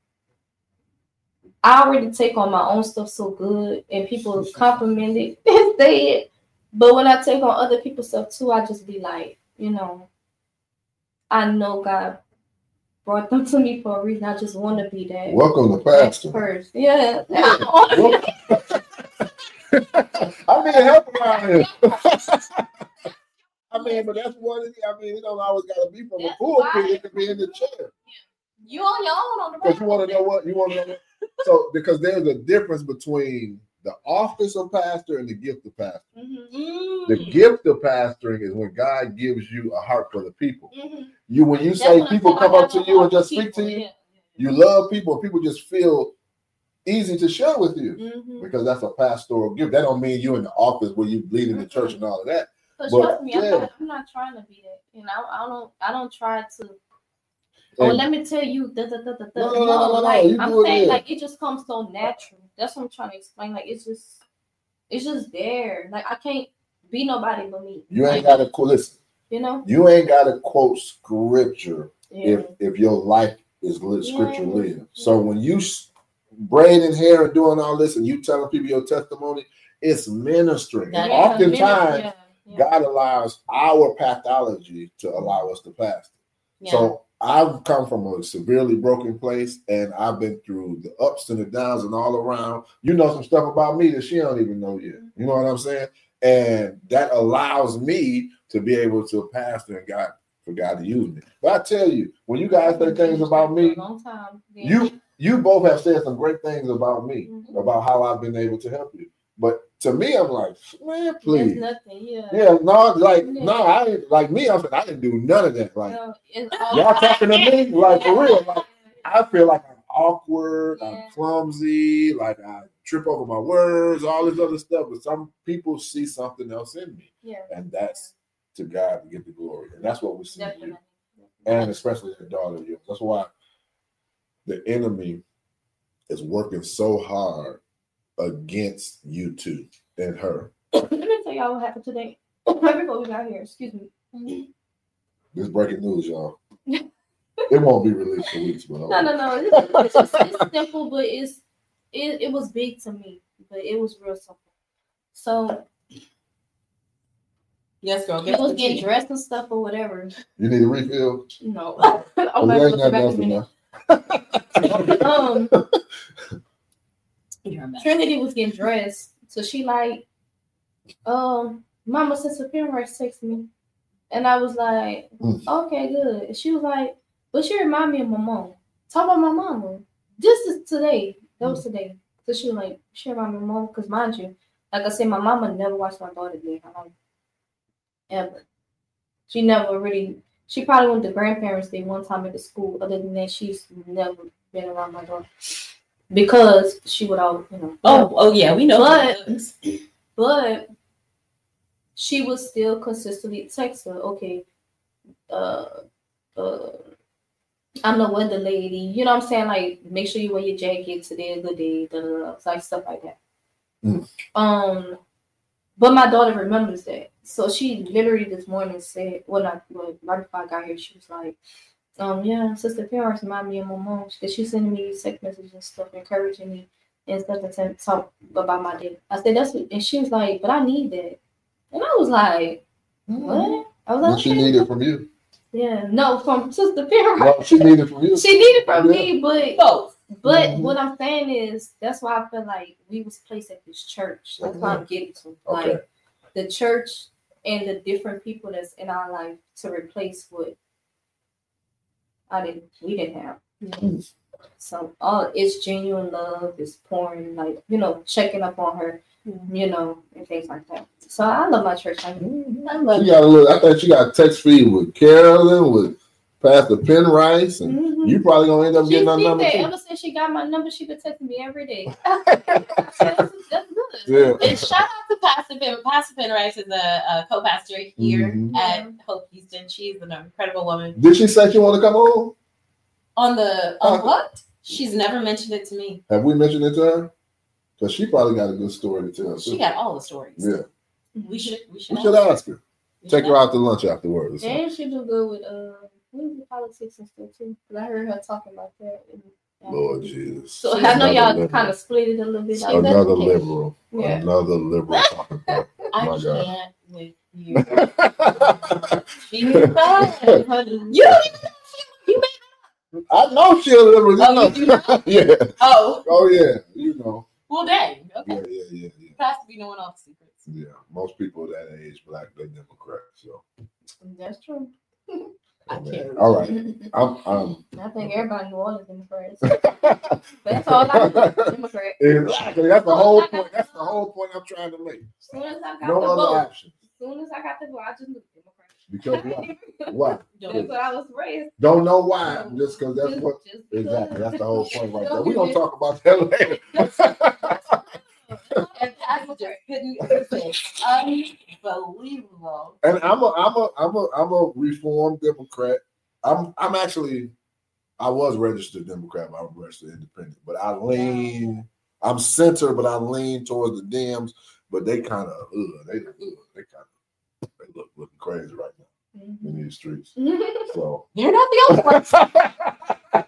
I already take on my own stuff so good, and people compliment it and say it. But when I take on other people's stuff too, I just be like, you know, I know God brought them to me for a reason. I just want to be that. Welcome to that Pastor. person. Yeah. Yeah. I wanna be- I need help around here. I mean, but that's what it is. I mean, it don't always got to be from the That's pulpit. why- It could be in the chair. You on your own on the Because you want to know what you want to know. So, because there's a difference between the office of pastor and the gift of pastor. Mhm. The gift of pastoring is when God gives you a heart for the people. Mhm. You, when you That's say what I people said, come I up have to a you heart and for just speak to people, you, yeah. you love people. People just feel easy to share with you Mhm. because that's a pastoral gift. That don't mean you in the office where you lead in the church and all of that. But But, trust me, I'm yeah. not. I'm not trying to be that. You know, I, I don't. I don't try to. Oh, And- let me tell you. Da, da, da, da, da. No, no, no, no, no, like you I'm do it, saying, yeah. like it just comes so natural. That's what I'm trying to explain. Like it's just, it's just there. Like I can't be nobody but me. You ain't Like, got to quote. Listen, you know. you ain't got to quote scripture Yeah. if if your life is lit, scripture Yeah. lived. So when you s- braiding hair and doing all this, and you telling people your testimony, it's ministering. Yeah, And Yeah, oftentimes, yeah, yeah. God allows our pathology to allow us to pastor. Yeah. So I've come from a severely broken place, and I've been through the ups and the downs and all around. You know some stuff about me that she don't even know yet. You know what I'm saying? And that allows me to be able to pastor and God for God to use me. But I tell you, when you guys say things about me, For a long time. Yeah. you you both have said some great things about me, Mhm. about how I've been able to help you. But to me, I'm like, man, There's please. nothing. Yeah. Yeah, no, like, Yeah. no, I ain't like me. I'm saying I didn't do none of that. Like, No, it's all- y'all talking to me, like for real. Like, I feel like I'm awkward, Yeah. I'm clumsy, like I trip over my words, all this other stuff. But some people see something else in me, Yeah. and that's to God to get the glory, and that's what we see in you, Definitely. and especially the daughter of yours. That's why the enemy is working so hard against you two and her. Let me tell y'all what happened today. Right before we got here, excuse me. This breaking news, y'all. It won't be released for weeks, but No, no, no. It's, it's, just, it's simple, but it's it, it was big to me, but it was real simple. So Yes, girl. I Get was the getting tea. dressed and stuff or whatever. You need a refill. No, Oh, I'm there not ain't gonna nothing back else a in minute. there. Um, You're a mess. Trinity was getting dressed, so she like, um, Mama Sister Penrice texted me, and I was like, Mm. okay, good. And she was like, but she remind me of my mom. Talk about my mama. Just as today. That was today. So she was like, she remind me of my mom, because mind you, like I said, my mama never watched my daughter do her life. Ever. She never really. She probably went to grandparents' day one time at the school. Other than that, she's never been around my daughter because she would always, you know. Oh, oh yeah, we know. But- those. But she would still consistently text her, okay, uh, uh, I'm the weather lady. You know what I'm saying? Like, make sure you wear your jacket today, a good day, da, da, da, like stuff like that. Mm. Um, But my daughter remembers that. So she literally this morning said, when I, well, right before I got here, she was like, um, yeah, Sister Paris remind me of my mom. Because she's sending me text messages and stuff, encouraging me and stuff and t- talk about my day. I said, that's what, and she was like, but I need that. And I was like, what? I was like, What she okay. needed from you? Yeah, no, from Sister Paris. No, she needed from you. She needed from Yeah. me, but Both. But Mhm. what I'm saying is that's why I feel like we was placed at this church. That's why I'm getting to. Okay. Like the church and the different people that's in our life to replace what I didn't we didn't have. Mhm. So all it's genuine love, it's pouring, like, you know, checking up on her, Mhm. you know, and things like that. So I love my church. I mean, I love She got a little. I think she got text feed with Carolyn, with Pastor Penrice, and Mhm. you probably gonna end up She, getting she her number said too. ever since she got my number, she been texting me every day. that's, that's good. Yeah. And shout out to Pastor Penn. Pastor Penrice is a, a co-pastor here Mhm. at Hope Houston. She's an incredible woman. Did she say she want to come on? On the Oh. Unplugged, she's never mentioned it to me. Have we mentioned it to her? Because she probably got a good story to tell. She too. got all the stories. Yeah. We should. We should. We should ask her. We Take should her ask out to lunch afterwards. So. And she do good with uh what is the politics and stuff too. Cause I heard her talking about that. And, yeah. Lord Jesus. So She's I know Another y'all liberal. kind of split it a little bit. Like, Another that's okay. liberal. Yeah. Another liberal talking about. I My God. can't with you. Jesus. You don't even know. You made I know she's a liberal. You Oh, know. you do know? Yeah. Oh, Oh yeah. You know. well, dang. Okay. Yeah, yeah, yeah, yeah. Has to be knowing all the secrets. Yeah. Most people that age, black, they Democrat. So. That's true. I Oh, man. can't. All right. I'm. I'm I think everybody in New Orleans Democrats. But that's all I know. Democrat. Exactly. That's the whole point. That's the whole point I'm trying to make. As soon as I got No the other vote, option. as soon as I got the vote, I just knew Democrat. Because why? Why? That's what I was raised. Don't know why. Just because that's Just- what. just Exactly. because. That's the whole point right there. Don't We're gonna get talk about that later. And I just couldn't say unbelievable. And I'm a I'm a I'm a I'm a reformed Democrat. I'm I'm actually I was registered Democrat, but I'm registered independent. But I lean, I'm center, but I lean towards the Dems. But they kind of uh, they uh, they kind of they look looking crazy right now in these streets. So You're not the only one.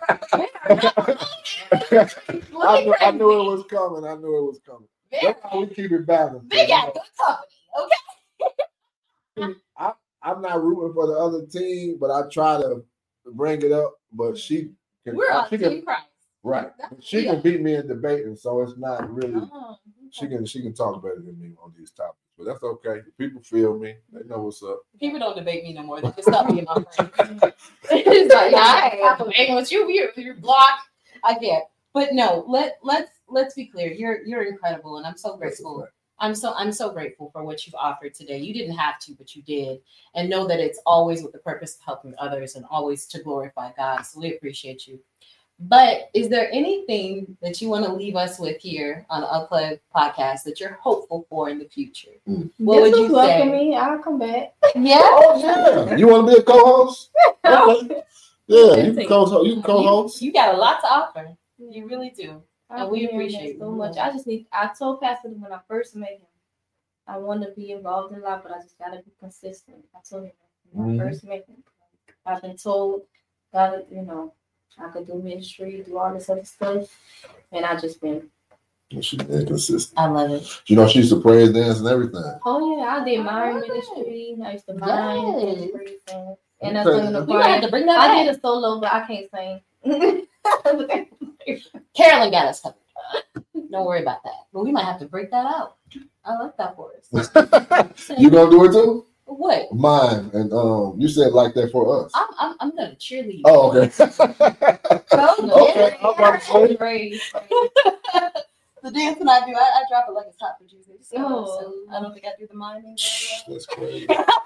I, knew, I knew it was coming. I knew it was coming. That's how we keep it balanced. They got good company. Okay. I, I'm not rooting for the other team, but I try to bring it up. But she can, We're on she Team can Christ. right. That's- She yeah. can beat me in debating, so it's not really. Oh, She can she can talk better than me on these topics, but that's okay. People feel me. They know what's up. people don't debate me no more. They just stop being my friend. It's like, I ain't debating with you. You're, you're blocked. I get. But no, let let's let's be clear. You're you're incredible, and I'm so That's a grateful. fact. I'm so I'm so grateful for what you've offered today. You didn't have to, but you did, and know that it's always with the purpose of helping others and always to glorify God. So we appreciate you. But is there anything that you want to leave us with here on the Unplugged podcast that you're hopeful for in the future? Mm. What would This you was welcome say? me. I'll come back. Yeah. Oh yeah, you want to be a co-host? Okay. Yeah, you can co you can co-host. You, you got a lot to offer. You really do. I And we hear that appreciate so you. much. I just need. I told Pastor when I first met him, I want to be involved in life, but I just gotta be consistent. I told him when Mhm. I first met him. I've been told that you know I could do ministry, do all this other stuff, and I just been. She's inconsistent. I love it. You know, she used to praise dance and everything. Oh yeah, I did I mime love it. ministry. I used to mime, Yes. and praise dance, and I Okay. sang in the We might have choir. to bring that I back. did a solo, but I can't sing. Carolyn got us covered. Don't worry about that. But we might have to break that out. I like that for us. You gonna do it too? What? Mine and um, you said like that for us. I'm I'm, I'm gonna cheerlead. Oh, okay. So, Okay, I'm about to say. praise. The dancing I do, I, I drop it like it's hot for Jesus. So, Oh. so I don't think I do the miming. That's crazy.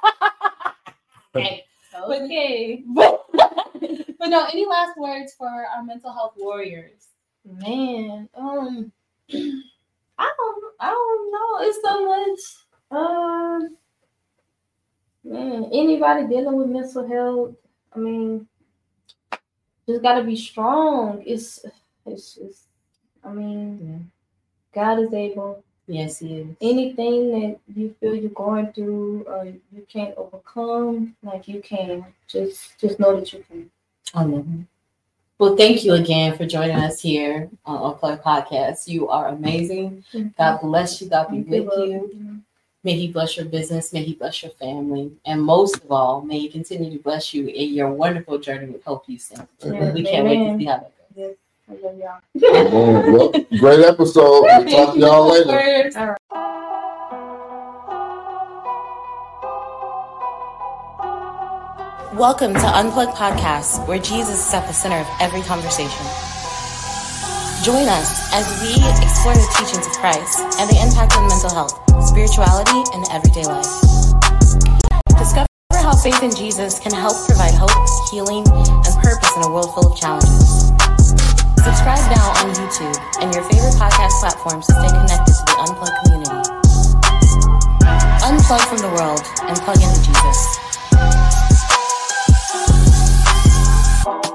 Okay. Okay. But, but no, any last words for our mental health warriors? Man, um, I don't, I don't know. It's so much. Um, man, anybody dealing with mental health, I mean, just gotta be strong. It's, it's just, I mean, God is able. Yes, he is. Anything that you feel you're going through or you can't overcome, like you can. Just just know that you can. Amen. Well, thank you again for joining us here on Unplugged Podcast. You are amazing. Mm-hmm. God bless you. God be with you. you. May He bless your business. May He bless your family. And most of all, may He continue to bless you in your wonderful journey with Hope Houston. Amen. We can't Amen. wait to see how that goes. Yes. I love y'all. Well, great episode. We'll talk to y'all later. All right. Welcome to Unplugged Podcast, where Jesus is at the center of every conversation. Join us as we explore the teachings of Christ and the impact on mental health, spirituality, and everyday life. Discover how faith in Jesus can help provide hope, healing, and purpose in a world full of challenges. Subscribe now on YouTube and your favorite podcast platforms to stay connected to the Unplugged community. Unplug from the world and plug into Jesus.